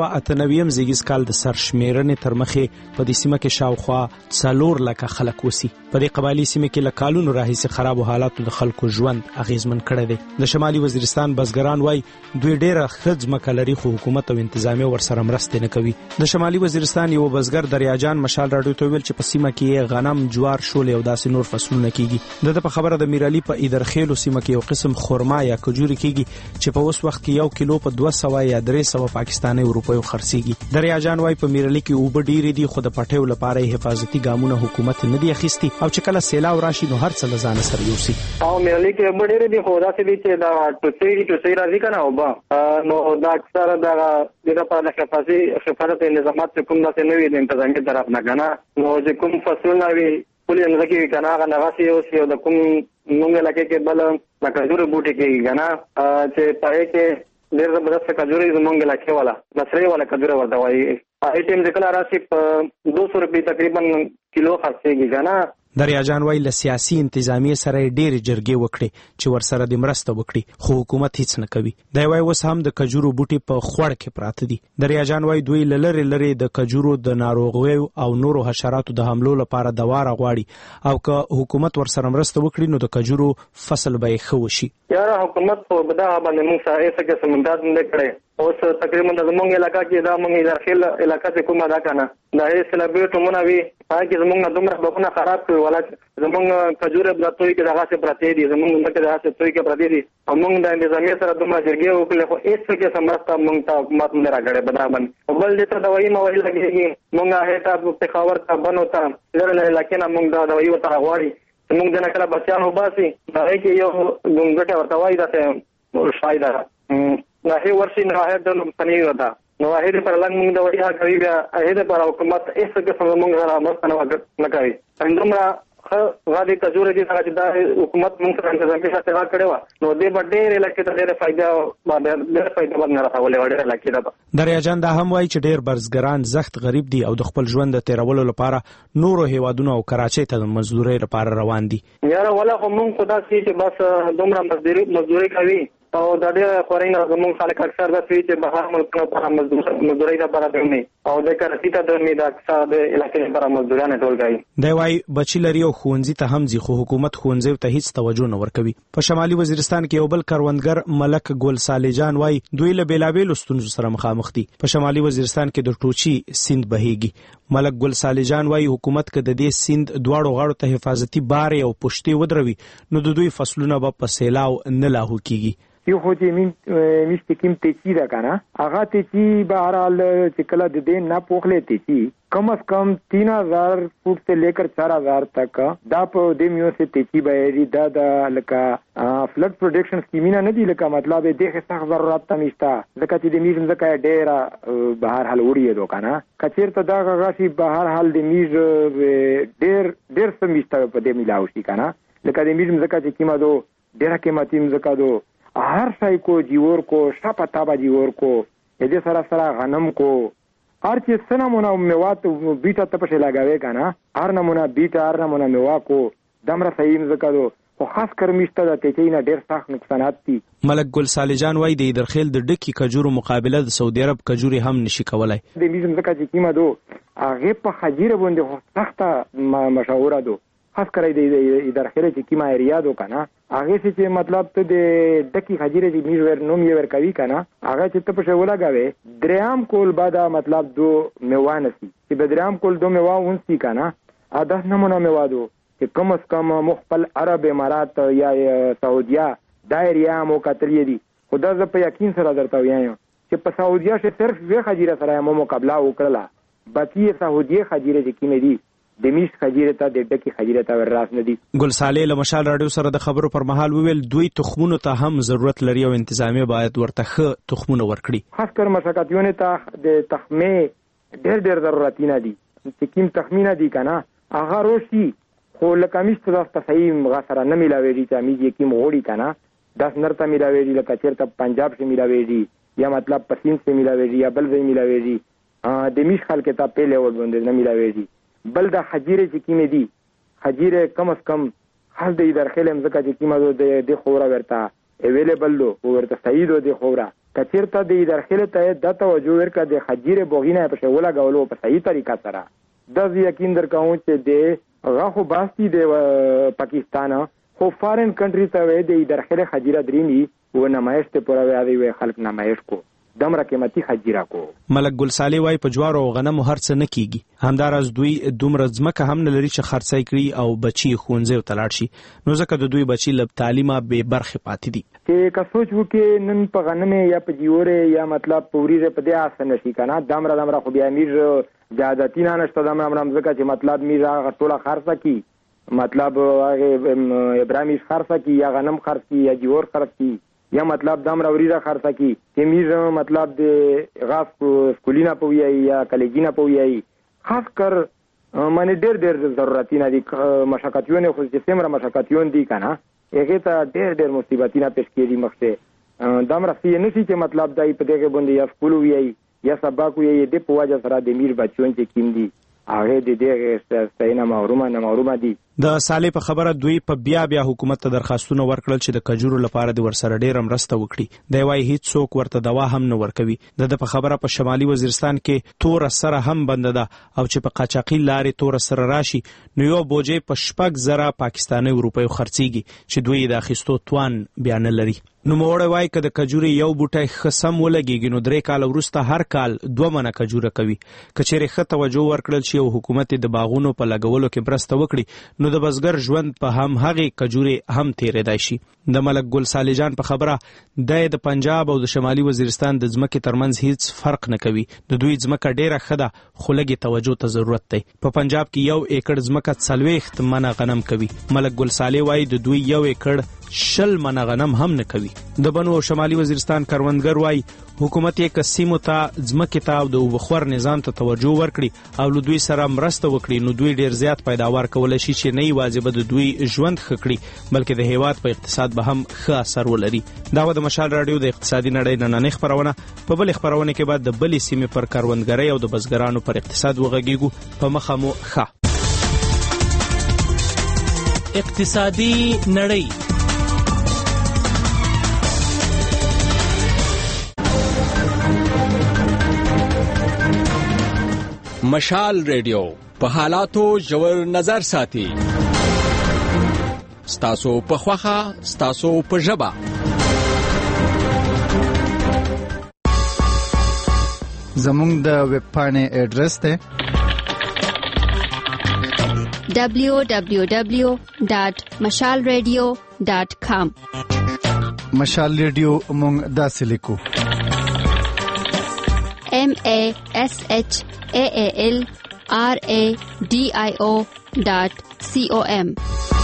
1998 زیږیز کال د سرشمیرنې تر مخې په دې سیمه کې شاوخوا 4 لکه خلک وسی. په دې قبایلی سیمه کې له کالونو راهیسې خراب حالاتو د خلکو ژوند اغیزمن کړی دی. د شمالي وزیرستان بزګران وای دوی ډېره ځمکه لري خو حکومت او انتظامیه ورسره مرسته نه کوي. د شمالي وزیرستان یو بزګر دریاجان مشال راډیو ته ویل چې په سیمه کې غنم جوار شول او داسې نور فصلونه کیږي. دغه په خبره د میرعلی په ایدرخیلو سیمه کې یو قسم خرما یا کجوري کیږي چې په اوس وخت کې 1 کیلو په 200 یا 300 پاکستاني روپیو خرڅيږي. دریاجان وای په میرعلی کې اوبه ډېرې دي خو د پټیو لپاره حفاظتي ګامونه حکومت نه دی اخیستي او چې کله سیلاو راشي نو هر څه لزان سره یوسي. او میرعلی کې اوبه ډېرې دي خو داسې دي چې دا ټوسي راځي کنه اوبه نو دا اکثر دا په حفاظت نظامات کوم داسې نه وي د انتظامیه طرف نه کنه نو چې کوم فصلونه وي ولې نه کې کنه هغه نغاسي او د کوم موږ لکه کې بل کجوري بوټي کې کنه چې پای کې ډېر زبردست کجوري زمونږ لکه والا نصري والا کجوري ورته وایي ایټم ذکر راشي په 200 روپۍ تقریبا کیلو خرڅيږي کنه. دریاجان وای له سیاسي انتظامیه سره ډېرې جرګې وکړي چې ورسره د مرسته وکړي خو حکومت هیڅ نه کوي. دی وای اوس هم د کجورو بوټي په خوړ کې پراته دي. دریاجان وای دوی لری د کجورو د ناروغیو او نورو حشراتو د حملو لپاره دوا راغواړي او که حکومت ورسره مرسته وکړي نو د کجورو فصل به ښه وشي. یاره حکومت په بدا باندې موږ سره څه سمنداز نه کړي اوس تقریبا د زمونږ علاقہ کې دا موږ داخل علاقہ څخه کومه دا کنه دا هي سلیبریټ مونږ وی هغه زمونږ دومره بونه خراب کړو ولا زمونږ کجوره بلاتوي کې دغه څه پراته دي زمونږ دغه دغه څه توي کې پراته دي موږ د نظامیه سره دومره جرګې وکړې خو هیڅ څه سمرسته موږ ته حکومت نه راغړې بدابن بل دې ته دوايي موایل لګيږي موږ هټه په خبر ته بنو ته لرنه لکه نه موږ دا دوايي وته غواړي موږ د نکله بچیانو باسي دا کې یو ګونګټه ورته وایي دا څه فائدہ نه هي ورشي نه هي د لمسنی ودا نو هغه پر لنګ موږ د وړیا کوي هغه پر حکومت هیڅ څه موږ سره مرسته نه کوي. څنګه غادي کجوره دي چې دا حکومت موږ سره انتظامی سره کړو نو دې باندې لکه ته ډېر فائدہ باندې راځولې وړه لکه دا. دریاجان دا هم وایي چې ډېر برزګران سخت غریب دي او د خپل ژوند د تیرولو لپاره نورو هیوادونو او کراچۍ ته د مزدورۍ لپاره روان دي. یاره ولا خو موږ خدا سي چې بس دومره مزدوري کوي او د دې خورینه زموږ خلک اکثر د سوي چې بهر ملکونو په مزدورۍ لپاره دی او د کراچۍ ته د مید اکثر د علاقې لپاره مزدوران ټولګي دی وايي بچی لري او ښوونځي ته هم ځي خو حکومت ښوونځي ته هیڅ توجه نه ورکوي. په شمالي وزیرستان کې یو بل کروندګر ملک ګل صالح جان وايي دوی له بیلابېلو ستونزو سره مخامخ دي. په شمالي وزیرستان کې د ټوچي سیند بهيږي. ملک ګل صالح جان وايي حکومت کې د دې سیند دواړو غاړو ته حفاظتي بار او پشتي ودروي نو د دوی فصلونه به په سیلاو نه لاهو کیږي. یو خو چې میشته کیم تیچی دا کنه هغه تیچی بهرحال چې کله د دې نه پوخلې تیچی کم از کم 3000 فوٹ سے لے کر 4000 تک دا په دې میو سے تیچی بهري دا د لکه فلډ پروډکشن سکیمینا نه دی لکه مطلب دې څه ضرورت تمشتا لکه چې د میز زکه ډېر بهرحال وړي دو کنه کچیر ته دا غاشي بهرحال د میز ډېر سمشتا په دې ملاوي شي کنه لکه د میز زکه چې کیما دو ډېر قیمتي زکه دو هر شای کو جیور کو شپه تابا جیور کو دې سره سره غنم کو هر چې سنمونه میوات بیٹا تپشه لگاوي کنه هر نمونه بیٹا هر نمونه میوا کو دمر صحیح زکه دو خو خاص کرمیشته د تیچینه ډیر سخت نقصانات دي. ملک ګل صالح جان وايي د درخیل د ډکی کجورو مقابله د سعودي عرب کجوري هم نشي کولای. د میزم زکه چې کیما دو هغه په خجیره باندې سخته مشهوره دو خاص کړی د درخیل چې کیما ایریا دو کنه هغه چې مطلب ته د ډکی خجیره چې میز ور نوم یې ور کوي کنه هغه چې ته په شولا غاوي درام کول بعد مطلب دو میوانسی چې بدرام کول دو میوا ونسی کنه اده نمونه میوا دو چې کم از کم مخبل عرب امارات یا سعودیا دایریا مو کتلې دي خدا ز په یقین سره درته وایم چې په سعودیا شه صرف وی خجیره سره مو مقابله وکړه باقي سعودي خجیره چې کینې دي د میش خجیره ته د ډکی خجیره ته راس نه دي. ګل صالح له مشال رادیو سره د خبرو پر مهال ویل دوی تخمونو ته هم ضرورت لري او انتظامیه باید ورته ښه تخمونه ورکړي. خاص کر مشکاتیونه ته د تخمه ډېر ضرورت نه دي چې کیم تخمینه دي کنه هغه روشي خو لکه میشته د صحیح غسر نه ملاويږي چې میږي کیم غوړي کنه داس نرته ملاويږي لکه چیرته پنجاب سے ملاويږي یا مطلب پسین سے ملاويږي یا بل ځای ملاويږي د میش خلک ته په لیول باندې نه ملاويږي. بل د خجیره چې کیمه دي خجیره کم از کم خاص د درخیل مزکه چې کیمه د خورا ورته اویلیبل لو ورته صحیح دو د خورا کچیرته د درخیل ته د توجه ورکا د خجیره بوغینه په شولا غولو په صحیح طریقه سره د یقین درکاو چې د غاخو باستی د پاکستان خو فارن کنټری ته د درخیل خجیره درینی و نمایش ته پوره وی خلک نمایش کو دمره قیمتي خجیره کو. ملک ګل صالح وايي په جوارو او غنمو هرڅ نه کیږي همدارز دوی دومره ځمکه هم نه لري چې خرڅای کړي او بچي ښوونځي ته لاړ شي نو ځکه د دوی بچي لب تعلیمه به برخه پاتې دي. چې که سوچ وکړي نن په غنمه یا په جیوره یا مطلب پوریزه په دې آسان نشي کنه دمره خو بیا میر زیادتی نه نشته دمره ځکه چې مطلب میر ټوله خرڅه کی مطلب هغه ابراهیمی خرڅه کی یا غنم خرڅ کی یا جیور خرڅ کی یا مطلب دام راوریزه خرڅه کی تمیز مطلب د غاف سکولینا پویای یا کالجینا پویای خاص کر معنی ډېر ضرورتونه دي مشکاتیونه خو چې سمره مشکاتیون دي کنه هغه ته ډېر مصیبتونه پیش کیږي مخته دام راځي نه چې مطلب دای په دغه باندې یا سکول ویای یا سبق ویای د پواجه سره د میر بچون چې کیم دي هغه د دې ستاینه محرومه دي. د صالح په خبره دوی په بیا حکومت ته درخواستونه ورکړل چې د کجورو لپاره د ورسره ډیر مرسته وکړي. دی وايي هیڅ څوک ورته دوا هم نه ورکوي. د په خبره په شمالي وزیرستان کې تور سره هم بند ده او چې په قاچاقي لارې تور سره راشي نو یو بوجې په 6,000 پاکستاني روپیو خرڅيږي چې دوی د اخیستو توان بیان لري. نو موړ وای کده کجوري یو بوټي خصم ولګيږي نو 3 کال وروسته هر کال 2 منه کجوره کوي. کچېره خه توجه ورکړل شي او حکومت د باغونو په لګولو کې برسته وکړي نو د بزګر ژوند په هم هغه کجوري هم تیرېدای شي. د ملک ګل صالح جان په خبره د پنجاب او د شمالي وزیرستان د ځمکې ترمنځ هیڅ فرق نه کوي. د دوی ځمکه ډیره خده خو لګي توجه ته ضرورت دی. په پنجاب کې 1 ایکړ ځمکه 40 منه غنم کوي. ملک ګل صالح وايي د دوی 1 ایکړ 60 منه غنم هم نه کوي. د بنو او شمالي وزیرستان کروندګر وايي حکومت یې قسمو ته ځمکې ته او د وبخور نظام ته توجه ورکړي او له دوی سره مرسته وکړي نو دوی ډیر زیات پیداوار کولای شي چې نه واجب د دوی ژوند خکړي بلکې د هیواد په اقتصاد به هم ښه اثر ولري. دا و د مشال رادیو د اقتصادي نړۍ نننۍ خبرونه. په بل خبرونه کې بعد د بلې سیمې پر کروندګرۍ او د بزګرانو پر اقتصاد وغږیږو. په مخه مو ښه اقتصادي نړۍ. مشال ریډیو په حالاتو ژور نظر ساتي. ستاسو په خوخه، ستاسو په ژبه. زموږ د ویب پاڼې ایډریس ته www.mashalradio.com. مشال ریډیو موږ داسې لیکو MASHAALRADIO.com.